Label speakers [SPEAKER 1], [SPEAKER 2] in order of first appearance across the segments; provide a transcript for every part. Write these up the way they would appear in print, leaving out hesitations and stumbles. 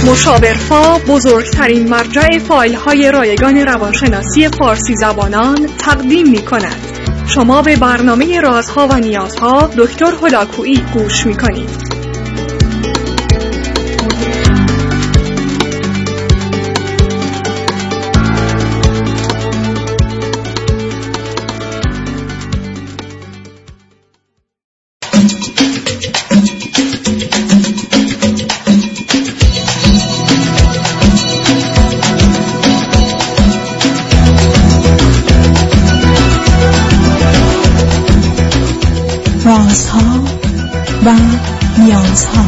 [SPEAKER 1] مشاورفا بزرگترین مرجع فایل‌های رایگان روانشناسی فارسی زبانان تقدیم می‌کند. شما به برنامه رازها و نیازها دکتر هلاکویی گوش می‌کنید.
[SPEAKER 2] رازها و نیازها.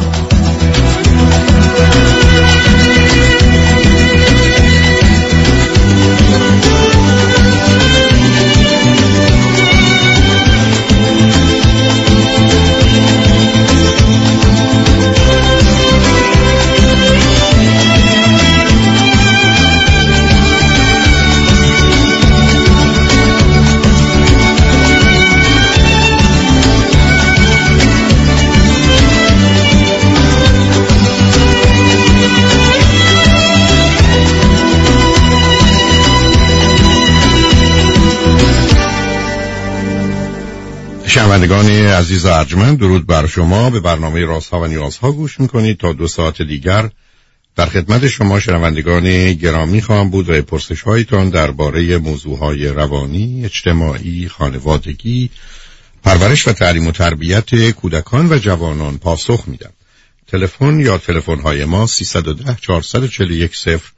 [SPEAKER 3] شنوندگان عزیز و ارجمند، درود بر شما. به برنامه رازها و نیازها گوش میکنید. تا 2 ساعت دیگر در خدمت شما شنوندگان گرامی خواهم بود و پرسش هایتان درباره موضوعهای روانی، اجتماعی، خانوادگی، پرورش و تعلیم و تربیت کودکان و جوانان پاسخ میدم. تلفن یا تلفن های ما 310 441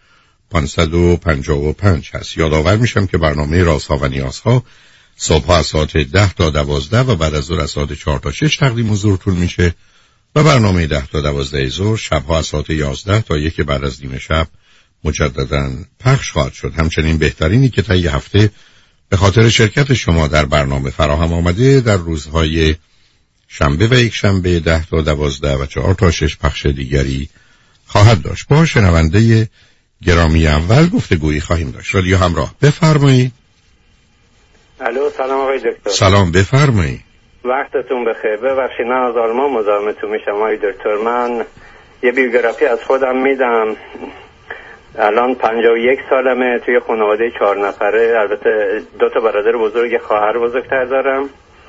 [SPEAKER 3] 0555 هست. یادآور میشم که برنامه رازها و نیازها صبح از ساعت 10 تا 12 و بعد از ظهر از ساعت 4 تا 6 تقدیم حضورتون میشه و برنامه 10 تا 12 ظهر شبها از ساعت 11 تا 1 بعد از نیم شب مجددا پخش خواهد شد. همچنین بهترینی که طی هفته به خاطر شرکت شما در برنامه فراهم آمده در روزهای شنبه و یک شنبه 10 تا 12 و 4 تا 6 پخش دیگری خواهد داشت. با شنونده گرامی اول گفتگویی خواهیم داشت. رادیو همراه، بفرمایید.
[SPEAKER 4] الو، سلام آقای دکتر.
[SPEAKER 3] سلام، بفرمایید.
[SPEAKER 4] وقتتون بخیر. ببخشید من از آلمان مزاحمتون میشم آقای دکتر. من یه بیوگرافی از خودم میدم. الان 51 سالمه. توی خانواده 4 نفره، البته 2 تا برادر بزرگ، خواهر بزرگتر دارم.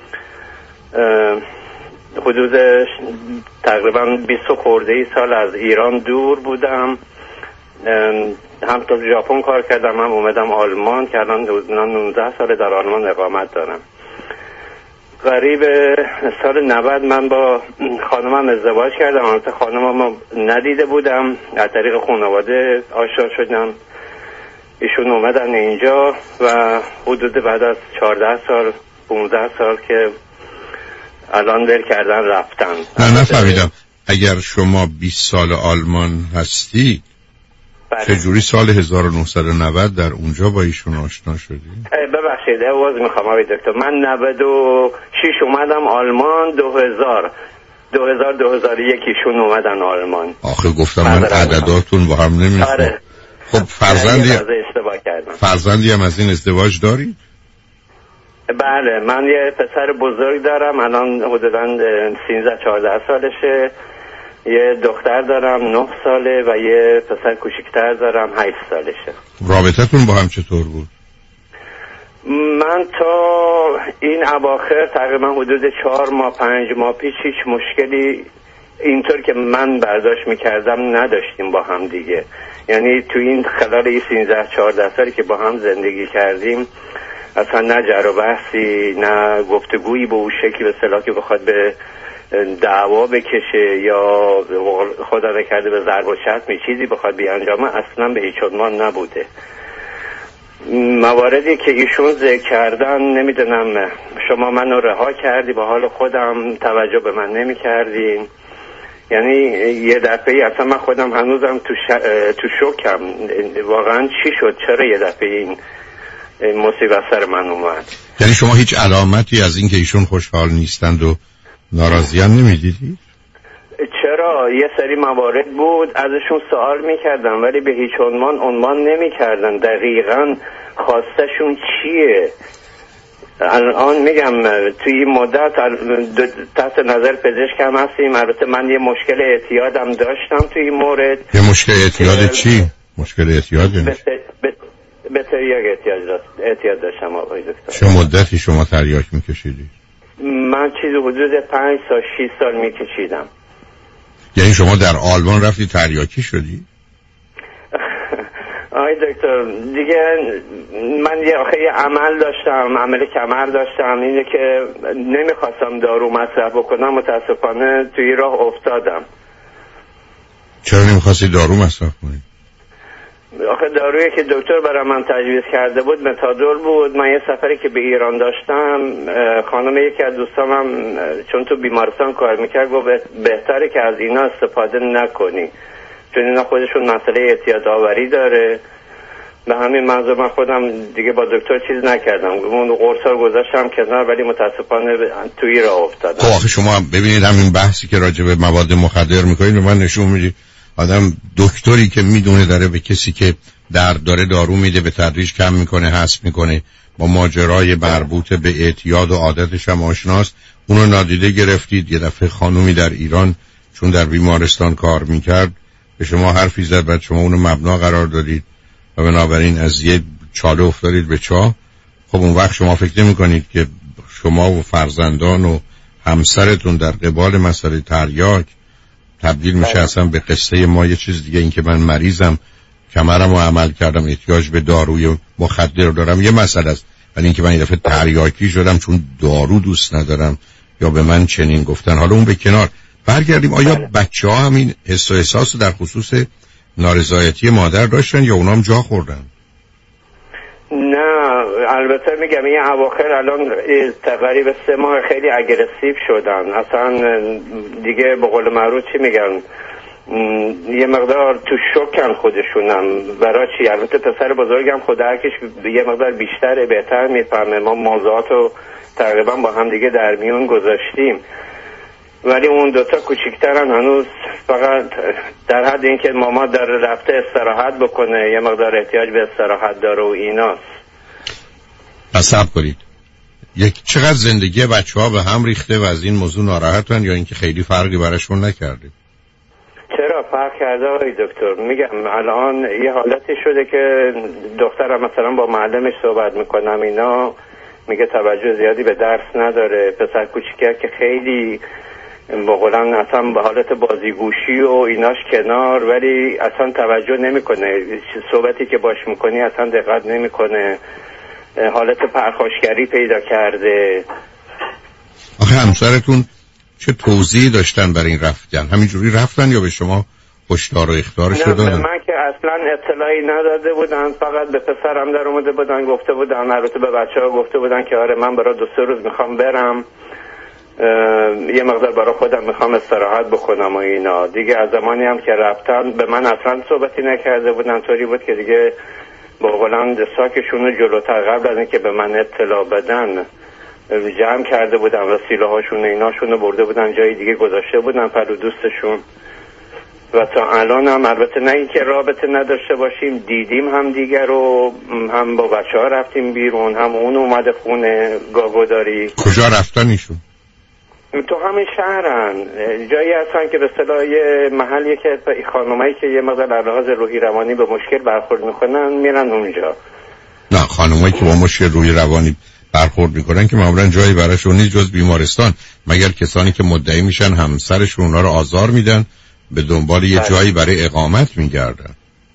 [SPEAKER 4] حدود تقریبا 20 خورده سال از ایران دور بودم. هم تو ژاپن کار کردم، هم اومدم آلمان که الان 19 سال در آلمان اقامت دارم. قریب سال 90 من با خانمم ازدواج کردم. البته خانمم ندیده بودم، از طریق خانواده آشنا شدم. ایشون اومدن اینجا و حدود بعد از 14 سال 15 سال که الان ول کردن رفتن.
[SPEAKER 3] نفهمیدم. اگر شما 20 سال آلمان هستی چجوری سال 1990 در اونجا با ایشون آشنا شدی؟
[SPEAKER 4] ببخشید عذر میخوام آقای دکتر. من 96 اومدم آلمان. 2001 ایشون اومدن آلمان.
[SPEAKER 3] آخه گفتم من عدداتون با هم نمیخوره.
[SPEAKER 4] آره.
[SPEAKER 3] خب فرزندی هم از این ازدواج داری؟
[SPEAKER 4] بله، من یه پسر بزرگ دارم، الان حدوداً 13-14 سالشه. یه دختر دارم 9 ساله و یه پسر کوچیکتر دارم 8 سالشه.
[SPEAKER 3] رابطتون با هم چطور بود؟
[SPEAKER 4] من تا این اواخر تقریبا حدود 4 ماه 5 ماه پیش هیچ مشکلی اینطور که من برداشت میکردم نداشتیم با هم دیگه. یعنی تو این خلال این 13-14 سالی که با هم زندگی کردیم اصلا نه جر و بحثی، نه گفتگویی به اون شکلی به اصطلاح که بخواد به دعوا بکشه یا خدا نکرده به ضرب و شتم چیزی بخواد بیانجامه، اصلا به هیچ عنوان نبوده. مواردی که ایشون ذکر کردن، نمیدونم شما منو رها کردی، به حال خودم توجه به من نمی کردین. یعنی یه دفعه اصلا من خودم هنوزم تو شوکم. واقعا چی شد؟ چرا یه دفعه این مصیبت سر من اومد؟
[SPEAKER 3] یعنی شما هیچ علامتی از این که ایشون خوشحال نیستند و ناراضی هم نمیدیدی؟
[SPEAKER 4] چرا؟ یه سری موارد بود ازشون سوال میکردم ولی به هیچ عنوان نمیکردن دقیقاً خواستشون چیه. الان میگم توی این مدت تحت نظر پزشک هم هستیم. البته من یه مشکل اعتیادم داشتم توی این مورد.
[SPEAKER 3] یه مشکل اعتیاد چی؟ مشکل اعتیاد
[SPEAKER 4] به تریاک اعتیاد داشتم آقای دکتر.
[SPEAKER 3] چه مدتی شما تریاک میکشیدی؟
[SPEAKER 4] من چیزی حدود 5 تا 6 سال میکشیدم.
[SPEAKER 3] یعنی شما در آلمان رفتی تریاکی شدی؟
[SPEAKER 4] آقای دکتر دیگه من یه عمل داشتم، عمل کمر داشتم، اینه که نمیخواستم دارو مصرف بکنم، متاسفانه توی راه افتادم.
[SPEAKER 3] چرا نمیخواستی دارو مصرف کنی؟
[SPEAKER 4] آخه دارویی که دکتر برای من تجویز کرده بود متادول بود. من یه سفری که به ایران داشتم، خانم یکی از دوستامم چون تو بیمارستان کار میکرد گفت بهتره که از اینا استفاده نکنی چون اینا خودشون مسئله اعتیاد آوری داره. به همین منظور من خودم دیگه با دکتر چیز نکردم، اون قرصا رو گذاشتم کنار، ولی متاسفانه توی راه افتادم.
[SPEAKER 3] خب آخه شما ببینید همین بحثی که راجع به مواد مخدر میکنید به من نشون میدی آدم دکتری که میدونه داره به کسی که درد داره دارو میده به تدریج کم میکنه، حذف میکنه، با ماجرای مربوط به اعتیاد و عادتش هم آشناست، اونو نادیده گرفتید. یه دفعه خانومی در ایران چون در بیمارستان کار میکرد به شما حرفی زد، بعد شما اونو مبنا قرار دادید و بنابراین از یه چاله افتادید به چاه. خب اون وقت شما فکر نمی‌کنید که شما و فرزندان و همسرتون در قبال مسئله تریاک تبدیل میشه اصلا به قصه ما یه چیز دیگه، این که من مریضم، کمرمو عمل کردم، احتیاج به داروی مخدر دارم یه مسئله است، ولی اینکه من یه دفعه تریاکی شدم چون دارو دوست ندارم یا به من چنین گفتن. حالا اون به کنار برگردیم. آیا بچه‌ها همین حس و احساس در خصوص نارضایتی مادر داشتن یا اونام جا خوردن؟
[SPEAKER 4] نه البته میگم این اواخر الان تقریبا 3 ماه خیلی اگریسیو شدن، اصلا دیگه به قول معروف چی میگن یه مقدار تو شوکن خودشونم. برای چی؟ البته پسر بزرگم خود هرکش یه مقدار بیشتره بهتر میفهمه، ما موضوعاتو تقریبا با هم دیگه در میون گذاشتیم، ولی اون دوتا کوچیکترن هنوز فقط در حد اینکه ماما داره رفته استراحت بکنه، یه مقدار احتیاج به استراحت داره و ایناست.
[SPEAKER 3] پس صبر کنید، چقدر زندگی بچه‌ها به هم ریخته و از این موضوع ناراحتن یا اینکه خیلی فرقی براشون نکرده؟
[SPEAKER 4] چرا فرق کرده آقای دکتر؟ میگم الان یه حالتی شده که دخترم مثلا با معلمش صحبت میکنم اینا میگه توجه زیادی به درس نداره، پسر کوچیکه که خیلی بقولن اصلا به حالت بازیگوشی و ایناش کنار، ولی اصلا توجه نمیکنه، صحبتی که باش میکنی اصلا دقت نمیکنه، حالت پرخاشگری پیدا کرده.
[SPEAKER 3] آخه همسرتون چه توضیحی داشتن برای این رفتن؟ همینجوری رفتن یا به شما هشدار و اخطارش رو دادن؟
[SPEAKER 4] نه من که اصلا اطلاعی نداده بودن، فقط به پسرم در اومده بودن گفته بودن، البته به بچه‌ها گفته بودن که آره من برای 2-3 روز میخوام برم یه مقدار برای خودم میخوام استراحت بکنم و اینا. دیگه از زمانی هم که رفتن به من اصلا صحبتی نکرده بودن، طوری بود که دیگه با قولن ساکشون جلوتر قبل از اینکه به من اطلاع بدن جمع کرده بودن و سیلهاشون ایناشون رو برده بودن جای دیگه گذاشته بودن پلو دوستشون. و تا الان هم البته نه اینکه رابطه نداشته باشیم، دیدیم هم دیگر رو، هم با بچه‌ها رفتیم بیرون، هم اون اومده خونه گاگوداری.
[SPEAKER 3] کجا رفتن ایشون؟
[SPEAKER 4] تو همین شهرن، جایی هستن که به اصطلاح محلی که خانمایی که یه مقدار در لحاظ روحی روانی به مشکل برخورد میکنن میرن اونجا.
[SPEAKER 3] نه خانمایی که با مشکل روحی روانی برخورد میکنن که معمولا جایی براشون نیست جز بیمارستان، مگر کسانی که مدعی میشن همسرشون اونا رو آزار میدن به دنبال یه جایی برای اقامت میگردن.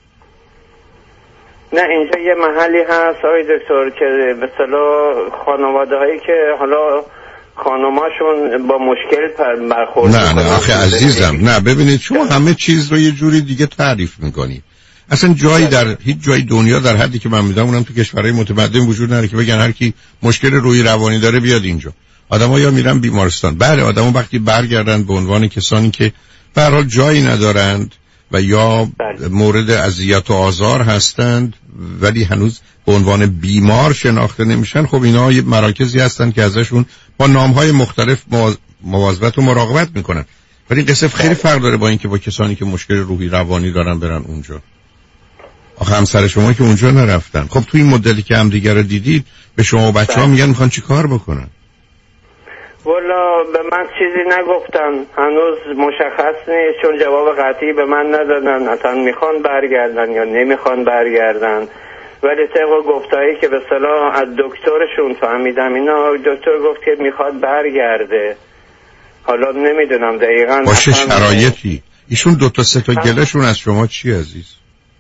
[SPEAKER 4] نه اینجا یه محلی هست آقای دکتر که به اصطلاح خانواده‌هایی که حالا خانماشون با مشکل برخورد
[SPEAKER 3] نه آخه عزیزم، نه ببینید شما همه چیز رو یه جوری دیگه تعریف میکنید. اصلا جایی در هیچ جای دنیا در حدی که من میدونم اونم تو کشورهای متمدن وجود نداره که بگن هر کی مشکل روحی روانی داره بیاد اینجا. آدم‌ها یا میرن بیمارستان. بله آدم‌ها وقتی برگردن به عنوان کسانی که به هر حال جایی ندارند و یا مورد اذیت و آزار هستند ولی هنوز به عنوان بیمار شناخته نمیشن، خب اینا یه مراکزی هستن که ازشون با نام‌های مختلف مواظبت و مراقبت میکنن. ولی این قصه خیلی فرق داره با اینکه با کسانی که مشکل روحی روانی دارن برن اونجا. آخه همسر شما که اونجا نرفتن. خب تو این مدتی که همدیگه رو دیدید به شما و بچه‌ها میگن میخوان چی کار بکنن؟
[SPEAKER 4] والا به من چیزی نگفتن، هنوز مشخص نیست، چون جواب قطعی به من ندادن اصلا میخوان برگردن یا نمیخوان برگردن. ولی طبق گفتایی که به اصطلاح از دکترشون فهمیدم، اینا دکتر گفت که میخواد برگرده. حالا نمیدونم دقیقاً
[SPEAKER 3] با چه شرایطی. ایشون 2 تا 3 تا گلهشون از شما چی عزیز؟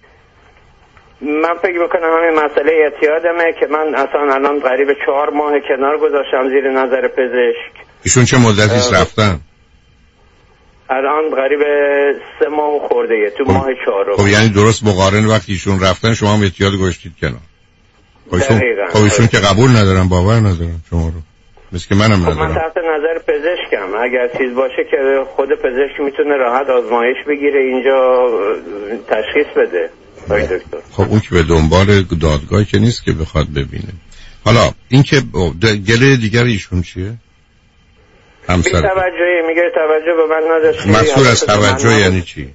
[SPEAKER 4] من فکر میکنم همین مسئله اعتیادمه که من اصلا الان قریب 4 ماه کنار گذاشتم زیر نظر پزشک.
[SPEAKER 3] ایشون چه مدتی رفتن؟
[SPEAKER 4] الان قریب 3 ماه خورده تو ماه 4.
[SPEAKER 3] خب یعنی درست مقارن وقتی ایشون رفتن شما هم اعتیاد گذاشتید کنار. خب ایشون که قبول ندارن، باور ندارن شما رو، مثل که منم ندارم.
[SPEAKER 4] من تحت نظر پزشکم، اگر چیز باشه که خود پزشک میتونه راحت آزمایش بگیره اینجا تشخیص بده.
[SPEAKER 3] خب اون که به دنبال دادگاهی که نیست که بخواد ببینه. حالا این که گله دیگر ایشون چیه؟ همسر
[SPEAKER 4] توجهی میگه توجه به من نداشت.
[SPEAKER 3] مسئول از توجه یعنی چی؟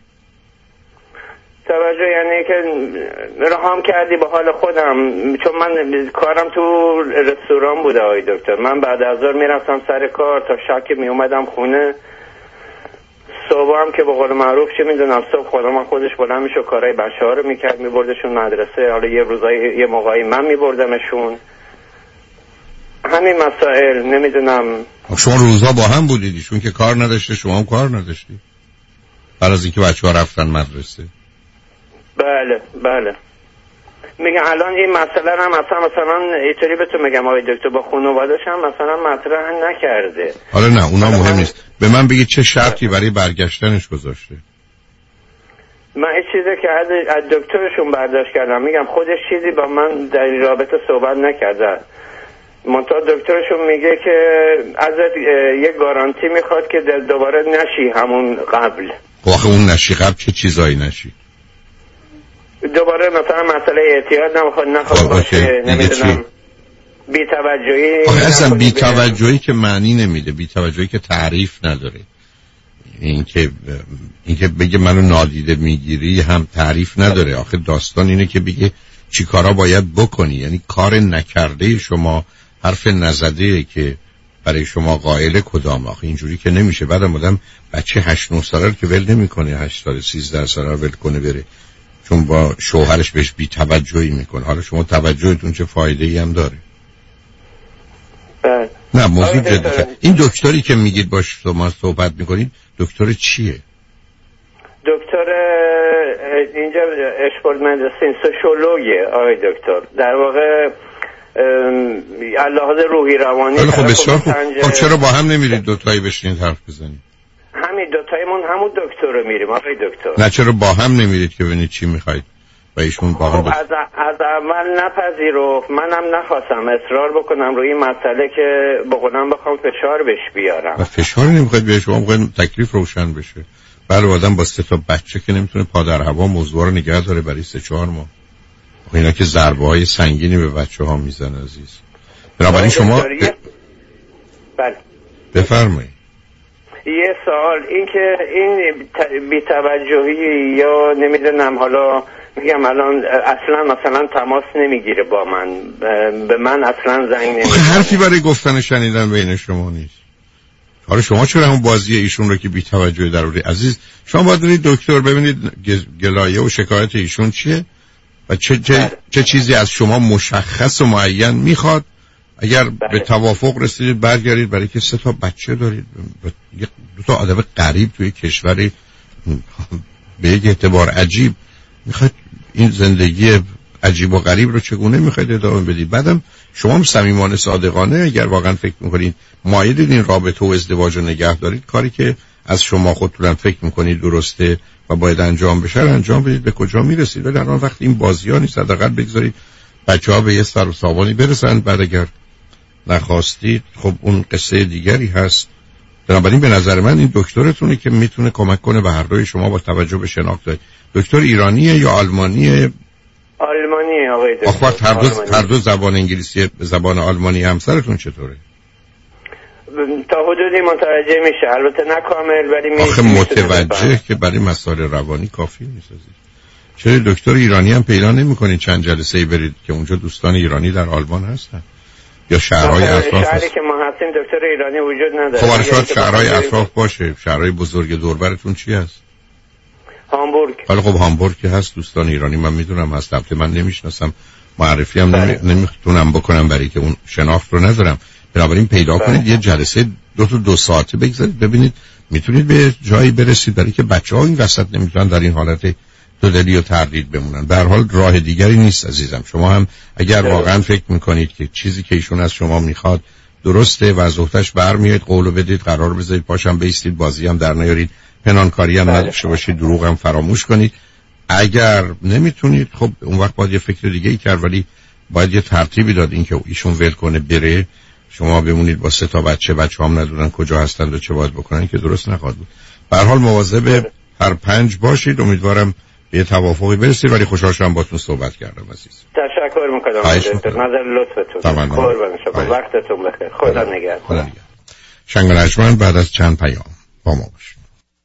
[SPEAKER 4] توجه یعنی که رهام کردی به حال خودم، چون من کارم تو رستوران بوده آقای دکتر. من بعد از ظهر میرفتم سر کار تا شب که میومدم خونه. صبح هم که به قول معروف چه میدونم صبح خودم خودش بلند میشه کارهای بچه‌ها رو میکرد، میبردشون مدرسه. حالا یه موقعی من میبردمشون. همین مسائل نمیدونم.
[SPEAKER 3] شما روزها با هم بودید، ایشون که کار نداشته شما هم کار نداشتی بعد از اینکه بچه‌ها رفتن مدرسه؟
[SPEAKER 4] بله میگم الان این مسئله هم مثلا اینطوری بهتون میگم آقای دکتر با خانواده‌اش هم مثلا مطرح نکرده.
[SPEAKER 3] حالا نه اونا مهم نیست. به من بگید چه شرطی برای برگشتنش گذاشته؟
[SPEAKER 4] من این چیزی که از دکترشون برداشت کردم، میگم خودش چیزی با من در این رابطه صحبت نکرده. منتها دکترشون میگه که ازت یه گارانتی میخواد که دوباره نشی همون قبل.
[SPEAKER 3] واقعا اون نشی قبل چه چیزایی نشی؟
[SPEAKER 4] دوباره مثلا مسئله اعتیاد نخواد باشه، نمیدونم بی‌توجهی.
[SPEAKER 3] اصلا بی‌توجهی که معنی نمیده، بی‌توجهی که تعریف نداره. اینکه بگه منو نادیده میگیری هم تعریف نداره. آخه داستان اینه که بگه چی کارا باید بکنی، یعنی کار نکرده شما، حرف نزده که برای شما قائل کدام. آخه اینجوری که نمیشه. بعدم آدم بچه 8-9 ساله که ول نمیکنه، 8 سال 13 ساله ول کنه بره چون با شوهرش بهش بی توجهی میکنه. حالا شما توجهتون چه فایده‌ای هم داره؟ نه موضوع جدیه. این دکتری که میگید باش شما صحبت میکنید دکتر چیه؟
[SPEAKER 4] دکتر اینجا اشپورت مدرسین سوشولوگیه آقای دکتر. در واقع لحاظ روحی روانی.
[SPEAKER 3] خب بسیار خوب. خب چرا با هم نمیرید دوتایی بشینید حرف بزنید؟
[SPEAKER 4] همین دوتایمون همون دکتر رو میریم آقای دکتر.
[SPEAKER 3] نه چرا با هم نمیرید که ببینید چی میخواید و ایشون با هم
[SPEAKER 4] از اول نپذیرفت، منم نخواستم اصرار بکنم روی این مسئله که بخونم بخوام فشار بهش بیارم.
[SPEAKER 3] و فشار نمیخواید بیارید، شما میخواید تکلیف روشن بشه. بله آدم با 3 تا بچه که نمیتونه پا در هوا موضوع رو نگه داره برای 3-4 ماه. اینا که ضربه های سنگینی به بچه ها میزنه عزیز. بنابراین شما
[SPEAKER 4] بله
[SPEAKER 3] بفرمایید.
[SPEAKER 4] یه سوال، این که این بی‌توجهی یا نمیدونم، حالا میگم الان اصلا مثلا تماس نمیگیره با من، به من اصلا زنگ نمیزنه.
[SPEAKER 3] حرفی برای گفتن شنیدن بین شما نیست. حالا شما چرا همون بازی ایشون رو که بی‌توجهی دراری عزیز؟ شما باید برید دکتر ببینید گلایه و شکایت ایشون چیه و چه چیزی از شما مشخص و معین میخواد. اگر به توافق رسیدید برگردید، برای که 3 تا بچه دارید، 2 تا آدم غریب توی کشوری به یک اعتبار عجیب، میخواید این زندگی عجیب و غریب رو چگونه میخواید ادامه بدید؟ بعدم شما هم صمیمانه صادقانه اگر واقعا فکر میکنید مایلید این رابطه و ازدواج رو نگه دارید، کاری که از شما خودتون فکر میکنید درسته و باید انجام بشه انجام بدید، به کجا میرسید. ولی الان وقتی این بازی‌ها نیست، حداقل بگذارید بچه‌ها به یه سر و سامانی برسن. بعد اگر نخواستید خب اون قصه دیگری هست. بنابراین به نظر من این دکترتونه که میتونه کمک کنه به هر دوی شما با توجه به شناخت. دکتر ایرانیه یا آلمانیه؟
[SPEAKER 4] آلمانیه آقای دکتر.
[SPEAKER 3] آخه هر دو زبان انگلیسی زبان آلمانی. همسرتون چطوره؟
[SPEAKER 4] تا حدودی متوجه میشه، البته نه کامل ولی
[SPEAKER 3] آخه متوجه که برای مسائل روانی کافی نیست. چرا دکتر ایرانی هم پیدا نمی‌کنید چند جلسه‌ای برید که اونجا دوستان ایرانی در آلمان هستن یا شهرهای اطراف؟
[SPEAKER 4] شهری که ما هستیم دکتر ایرانی وجود نداره.
[SPEAKER 3] خب شاید شهرهای اطراف باشه. شهرهای بزرگ دوربرتون چی هست؟
[SPEAKER 4] هامبورگ.
[SPEAKER 3] حالا خب هامبورگ که هست دوستان ایرانی من میدونم هست، البته من نمیشناسم، معرفی هم نمیتونم بکنم برای که اون شناخت رو ندارم. بنابراین پیدا کنید یه جلسه 2 ساعته بگذارید ببینید میتونید به جایی برسید، برای که بچه‌ها این وسط نمیتونن در این حالت دودلی و تردید بمونن. به هر حال راه دیگری نیست عزیزم. شما هم اگر واقعا فکر میکنید که چیزی که ایشون از شما میخواد درسته و از وقتش برمیاد، قولو بدید، قرار بذارید، پاشم بیستید، بازی هم در نیارید، پنهانکاری هم نداشته باشید، دروغ هم فراموش کنید. اگر نمیتونید خب اون وقت باید یه فکر دیگه ای کرد، ولی باید یه ترتیبی داد این که ایشون ول کنه بره، شما بمونید با 3 تا بچه هم ندونن کجا هستند و چه باید بکنن، که درست نخواهد بود. به هر حال مواظب هر 5 باشید. امیدوارم به توافقی برسید، ولی خوشحال شدم باهاتون صحبت کردم عزیز.
[SPEAKER 4] تشکر می‌کنم. نظر لطفتون. قربان شما. وقتتون بخیر. خدا نگهدار.
[SPEAKER 3] شنگ رجمن بعد از چند پیام با ما باشید.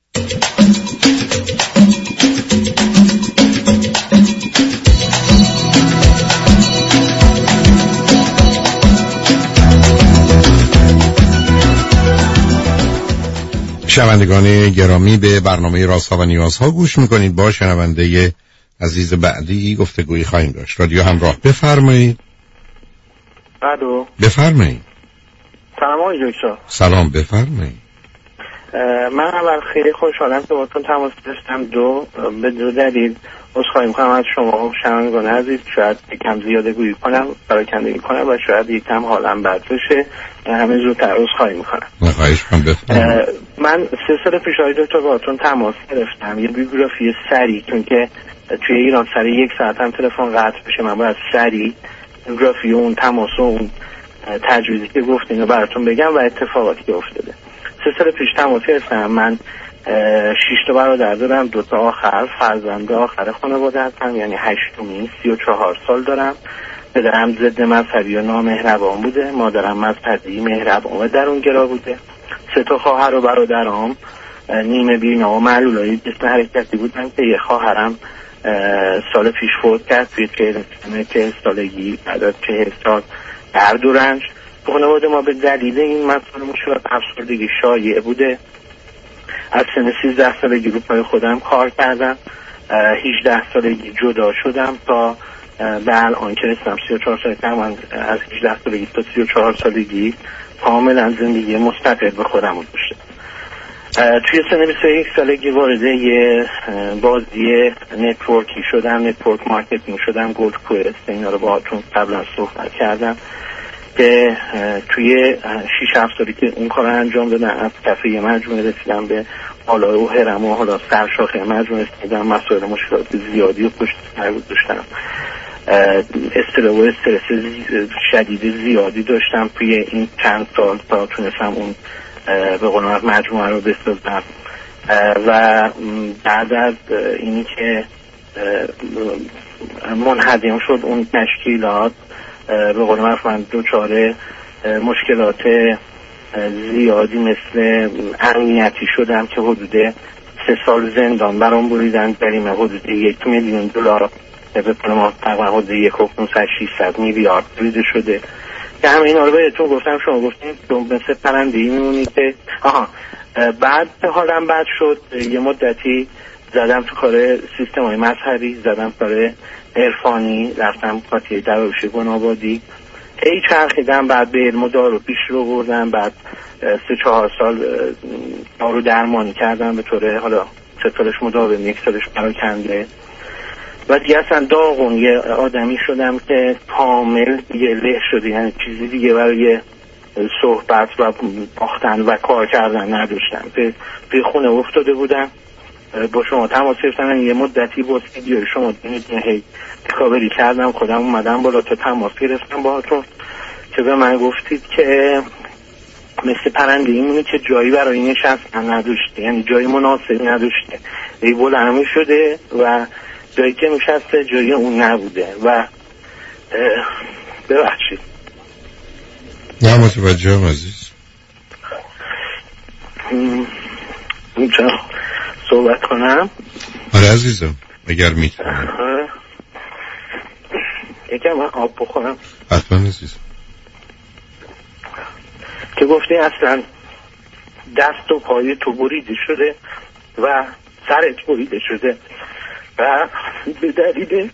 [SPEAKER 3] شنوندگان گرامی به برنامه رازها و نیازها گوش میکنید. با شنونده عزیز بعدی گفتگویی خواهیم داشت. رادیو همراه، بفرمایید.
[SPEAKER 5] الو،
[SPEAKER 3] بفرمایید.
[SPEAKER 5] سلام آقای دکتر.
[SPEAKER 3] سلام، بفرمایید.
[SPEAKER 5] من اول خیلی خوشحالم که باهاتون تماس گرفتم. به دو دلیل عذرخواهی میکنم از شما و شنوندگان عزیز. شاید یکم زیاده گویی کنم، پراکنده کنم و شاید یکم حالم بد بشه. همه زودتر عذرخواهی میکنم.
[SPEAKER 3] خواهش کنم، بفرمایید.
[SPEAKER 5] من 3 سال پیش آقای دکتر باهاتون تماس گرفتم، یه بیوگرافی سریع، چون که توی ایران سریع 1 ساعت هم تلفن قطع بشه، من باید سریع بیوگرافی اون تماس و اون تجویزی که گفتین رو براتون بگم و اتفاقاتی که افتاده. 3 سال پیش تماس گرفتم. من 6 تا برادر دارم، 2 تا آخر فرزند آخر خانواده هستم، یعنی 8می، 34 سال دارم. پدرم ضد مذهبی و نامهربان بوده، مادرم مذهبی مهربان و درونگرا بوده. 3 تا خواهر و برادرام نیمه بینا و معلولای جسم حرکتی بودن که یه خواهرم سال پیش فوت کرد توی 40 سالگی بعد از 40 سال درد و رنج. خانواده ما به دلیل این مسئله مشکلات افسردگی شایع بوده. از سن 13 سالگی رو پای خودم کار کردم، 18 سالگی جدا شدم تا به الان که رسیدم 34 سالگی. من از 18 سالگی تا 34 سالگی کاملا زندگی مستقل به خودم رو داشتم. توی سن 21 سالگی وارد یه بازی نتورکی شدم، نتورک مارکتینگ شدم، گولد کوست. اینا رو باهاتون قبلا صحبت کردم که توی 6-7 سالی که اون کار انجام دادم از کف یه مجموعه رسیدم به بالا و هرم و حالا سرشاخه مجموعه رسیدم. مسائل مشکلات زیادی و پشت سر داشتم، استرس و استرس شدید زیادی داشتم توی این چند سال تا تونستم اون به قول مجموعه رو بسازم. و بعد از اینی که منهدم شد اون تشکیلات، به قول من دوچاره مشکلات زیادی مثل امنیتی شدم که حدود 3 سال زندان برام بریدن، جریمه حدود $1,000,000 به پول ما تقریبا حدود 1,600 میلیارد بریده شده. که همه اینا رو بهتون گفتم، شما گفتیم مثل پرنده‌ای میمونی که بعد حالم بد شد. یه مدتی زدم تو کار سیستم های مذهبی، زدم کار عرفانی، رفتم قاطی درویش گنابادی، ای چرخیدم. بعد به علم و دارو پیش رو بردم. بعد 3-4 سال دارو درمانی کردم به طور حالا 3 سالش مداوم، 1 سالش پراکنده. و دیگه اصلا داغون یه آدمی شدم که کامل دیگه له شده، یعنی چیزی دیگه برای صحبت و باختن و کار کردن نداشتم. به خونه افتاده بودم، با شما تماس گرفتم. یه مدتی با ویدیو شما هی ریکاوری کردم، خودم اومدم بالا تا تماس گرفتم باهاتون که به من گفتید که مثل پرنده ایمونی که جایی برای نشستن نداشته، یعنی جایی مناسب نداشته، ای بلند شده و جایی که نشسته جایی اون نبوده. و ببخشید
[SPEAKER 3] نه متوجهم عزیز.
[SPEAKER 5] اینجا صحبت کنم؟
[SPEAKER 3] آره عزیزم، اگر میتونم
[SPEAKER 5] یکم من آب بخورم.
[SPEAKER 3] حتما عزیز.
[SPEAKER 5] که گفتی اصلا دست و پای تو بریده شده و سرت بریده شده و به دلیل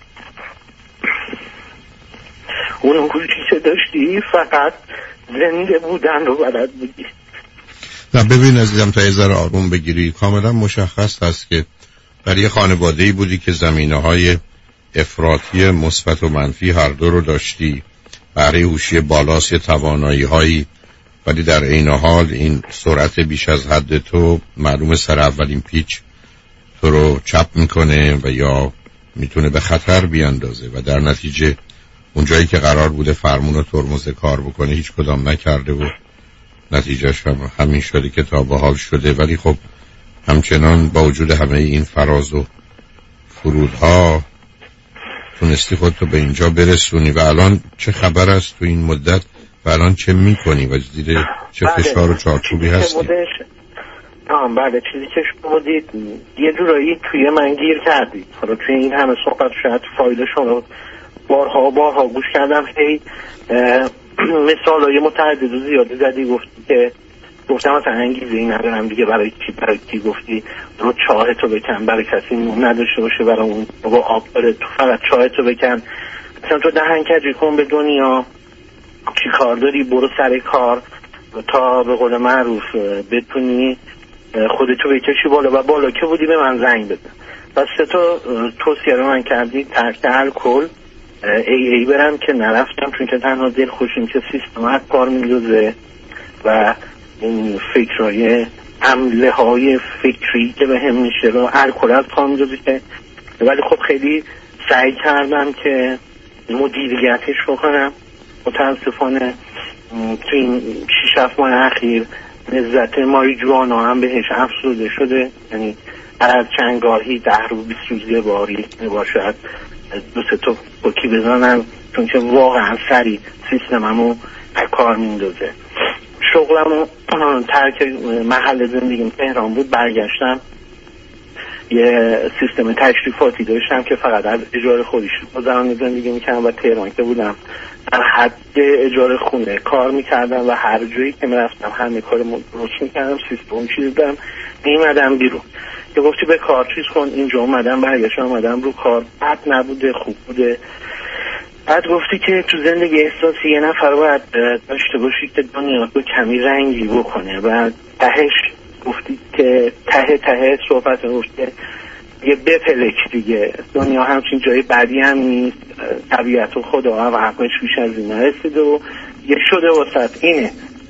[SPEAKER 5] اون هوشی که داشتی فقط زنده بودن رو بلد بودی.
[SPEAKER 3] نه ببین عزیزم، تا یه ذره آروم بگیری. کاملا مشخص هست که برای خانواده‌ای بودی که زمینه‌های افراطی مثبت و منفی هر دو رو داشتی. برای هوشی بالاست یه توانایی‌هایی، ولی در عین حال این سرعت بیش از حد تو معلوم سر اولین پیچ تو رو چپ میکنه و یا میتونه به خطر بیاندازه و در نتیجه اون جایی که قرار بوده فرمون و ترمز کار بکنه هیچ کدام نکرده و نتیجهش هم همین شده که تا به حال شده. ولی خب همچنان با وجود همه این فراز و فرودها تونستی خودتو به اینجا برسونی. و الان چه خبر است تو این مدت و الان چه میکنی و زیر چه فشار و چارچوبی هستی؟
[SPEAKER 5] بله، چیزی که شما دید یه جورایی توی من گیر کردید. حالا توی این همه صحبت شاید فایل شما بارها گوش کردم، هی مثالای متعدد و زیادی زدی. گفتم مثلا انگیزه این ندارم دیگه، برای کی گفتی رو چاه تو بکن، برای کسی نون نداشته باشه برای اون با آب بره، تو فقط چاه تو بکن، مثلا تو دهن کجی کن به دنیا، چی کار داری برو سر کار تا به قول معروف بتونی خودتو بکشی بالا و بالا که بودی به من زنگ بده. بس تو توصیه رو من کردی ترک الکل ای برم که نرفتم، چون که تنها دل خوشیم که سیستم کار میندازه و این فکرهای عمله های فکری که به هم میشه رو الکل از کار میندازه که. ولی خب خیلی سعی کردم که مدیریتش بکنم. متاسفانه تو این 6-7 ماه اخیر لذت ماریجوانا هم بهش افزوده شده، یعنی هر از چند گاهی 10 روز 20 روز یه باری باشد 2-3 تا پوکی بزنم، چون که واقعا سریع سیستممو کار میندازه. شغلمو ترک محل زندگیم تهران بود، برگشتم یه سیستم تشریفاتی داشتم که فقط از اجاره خودش گذران زندگی میکردم و تهران که بودم در حد اجاره خونه کار میکردم و هر جایی که میرفتم همه کار روش میکردم، سیستم چیزیدم میمدم بیرون. که گفتی به کار چیز کن، اینجا اومدم برگشتم اومدم رو کار، بد نبوده خوب بوده. بعد گفتی که تو زندگی احساسی یه نفر باید داشته باشی که دنیا تو کمی رنگی بکنه و تهش گفتی که ته صحبت گفتی یه بپلک دیگه، دنیا همچین جای بدی هم نیست، طبیعت و خدا و حقش بیش از این نرسید و یه شده واسط اینه.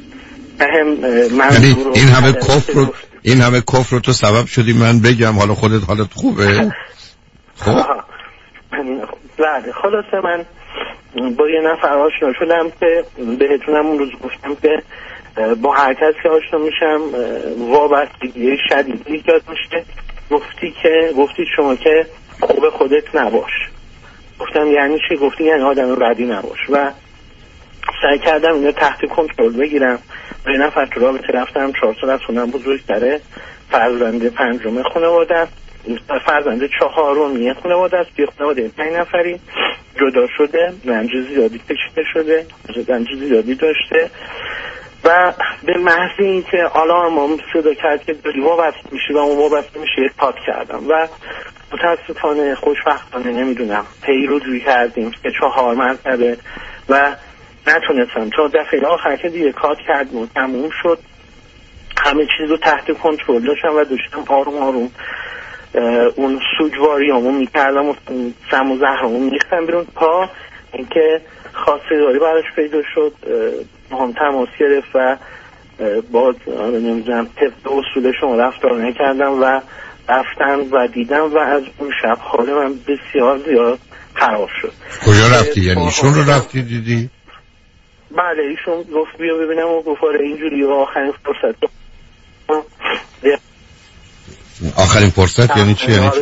[SPEAKER 3] یعنی این همه کفر رو تو سبب شدی من بگم حالا خودت حالت خوبه؟ خب
[SPEAKER 5] بعد خلاصه من با یه نفر آشنا شدم که بهتونم اون روز گفتم که با هر کسی که آشنا میشم وابستگی شدیدی ایجاد میشه. گفتی شما که خوب خودت نباش. گفتم یعنی چی؟ گفتی یعنی آدم بدی نباش. و سعی کردم اینو تحت کنترل بگیرم. با یه نفر تو رابطه رفتم، 4 سال از خونم بزرگتره، فرزند 5 خانواده، فرزند 4 خانواده است، یه خانواده 5 نفری، جدا شده، رنج زیادی کشیده شده، رنج زیادی داشته و به محض اینکه آلارمم صدا کرد که داری وابسته میشی و اون وابسته میشه پاک کردم و متاسفانه خوشبختانه نمیدونم پیروزی کردیم که 4 مرتبه و نتونستم تا دفعه آخر که دیگه کات کردیم و تموم شد همه چیز رو تحت کنترل داشتم و داشتم آروم آروم اون سوگواریامو میکردم و سم و زهرامو میریختم بیرون تا اینکه خواستگاری براش پیدا شد، هم تماس گرفت و باز نمیدونم طبق اصول شما رفتار نکردم و رفتم و دیدم و از اون شب حال من بسیار زیاد خراب شد.
[SPEAKER 3] کجا رفتی؟ یعنی ایشون رو رفتی دیدی؟
[SPEAKER 5] بله ایشون گفت بیا ببینم و گفت اینجوری و آخرین فرصت.
[SPEAKER 3] آخرین فرصت یعنی چی؟ یعنی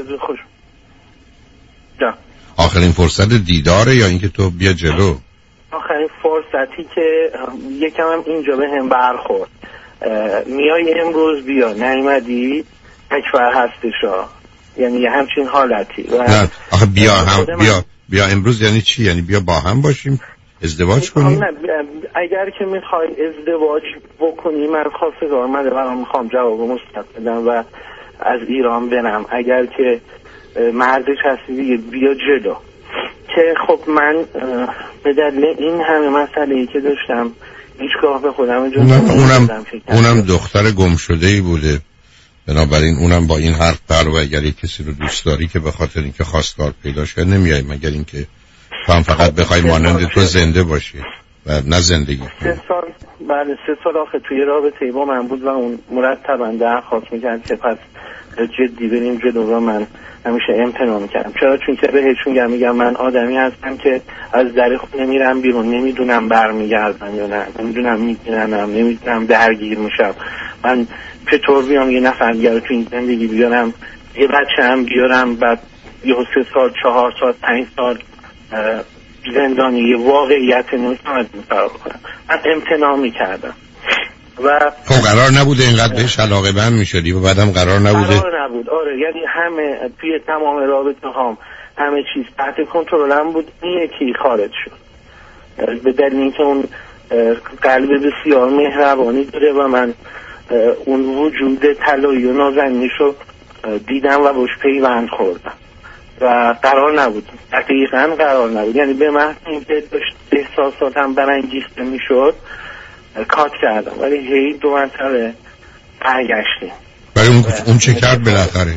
[SPEAKER 3] آخرین فرصت دیداره یا اینکه تو بیا جلو؟
[SPEAKER 5] آخرین فرصتی که یکم هم اینجا به هم برخورد، میای امروز بیا، نیومدی تکفر هستشا یعنی یه همچین حالتی.
[SPEAKER 3] نه آخه بیا امروز یعنی چی؟ یعنی بیا با هم باشیم ازدواج کنیم؟
[SPEAKER 5] نه اگر که میخوای ازدواج بکنی من خواستگار مده و میخوام جواب مثبت بدم و از ایران برم. اگر که مردش هستی دیگه بیا جلو. که خب من به دلیل این همه مسئله‌ای که داشتم هیچگاه به خودم
[SPEAKER 3] اونم دختر گم شده ای بوده، بنابراین اونم با این حرف و اگر کسی رو دوست داری که به خاطر اینکه خواستگار پیداش کرد نمیای، مگر اینکه تو هم فقط بخوای مانند تو زنده باشی و نه زندگی کنی.
[SPEAKER 5] 3 سال آخه توی رابطه با من بود و اون مرتبا درخواست میکرد که پس جدی بریم جلو و من همیشه امتناع میکردم. چرا؟ چون که بهشون میگم من آدمی هستم که از در خونه میرم بیرون، نمیدونم برمیگردم یا نه، نمیدونم میگیرنم، نمیدونم درگیر میشم. من چطور بیام یه نفر دیگر تو این زندگی بیارم، یه بچه هم بیارم بعد یه 3 سال 4 سال 5 سال زندانی، یه واقعیت نمیتونم فرار کنم. من امتناع میکردم و
[SPEAKER 3] خب قرار نبوده اینقدر بهش علاقه بند میشدی و بعدم قرار نبوده؟
[SPEAKER 5] قرار نبود. آره یعنی همه توی تمام رابطه هام همه چیز تحت کنترلم بود. این یکی خارج شد به دلیل اینکه اون قلب بسیار مهربانی داره و من اون وجود طلایی و نازنینشو دیدم و باش پیوند خوردم و قرار نبود، دقیقاً قرار نبود. یعنی به محض اینکه داشت احساساتم برانگیخته میشد کات کردم، ولی هی 2 مرتبه برگشتیم.
[SPEAKER 3] ولی اون چه کرد بالاخره؟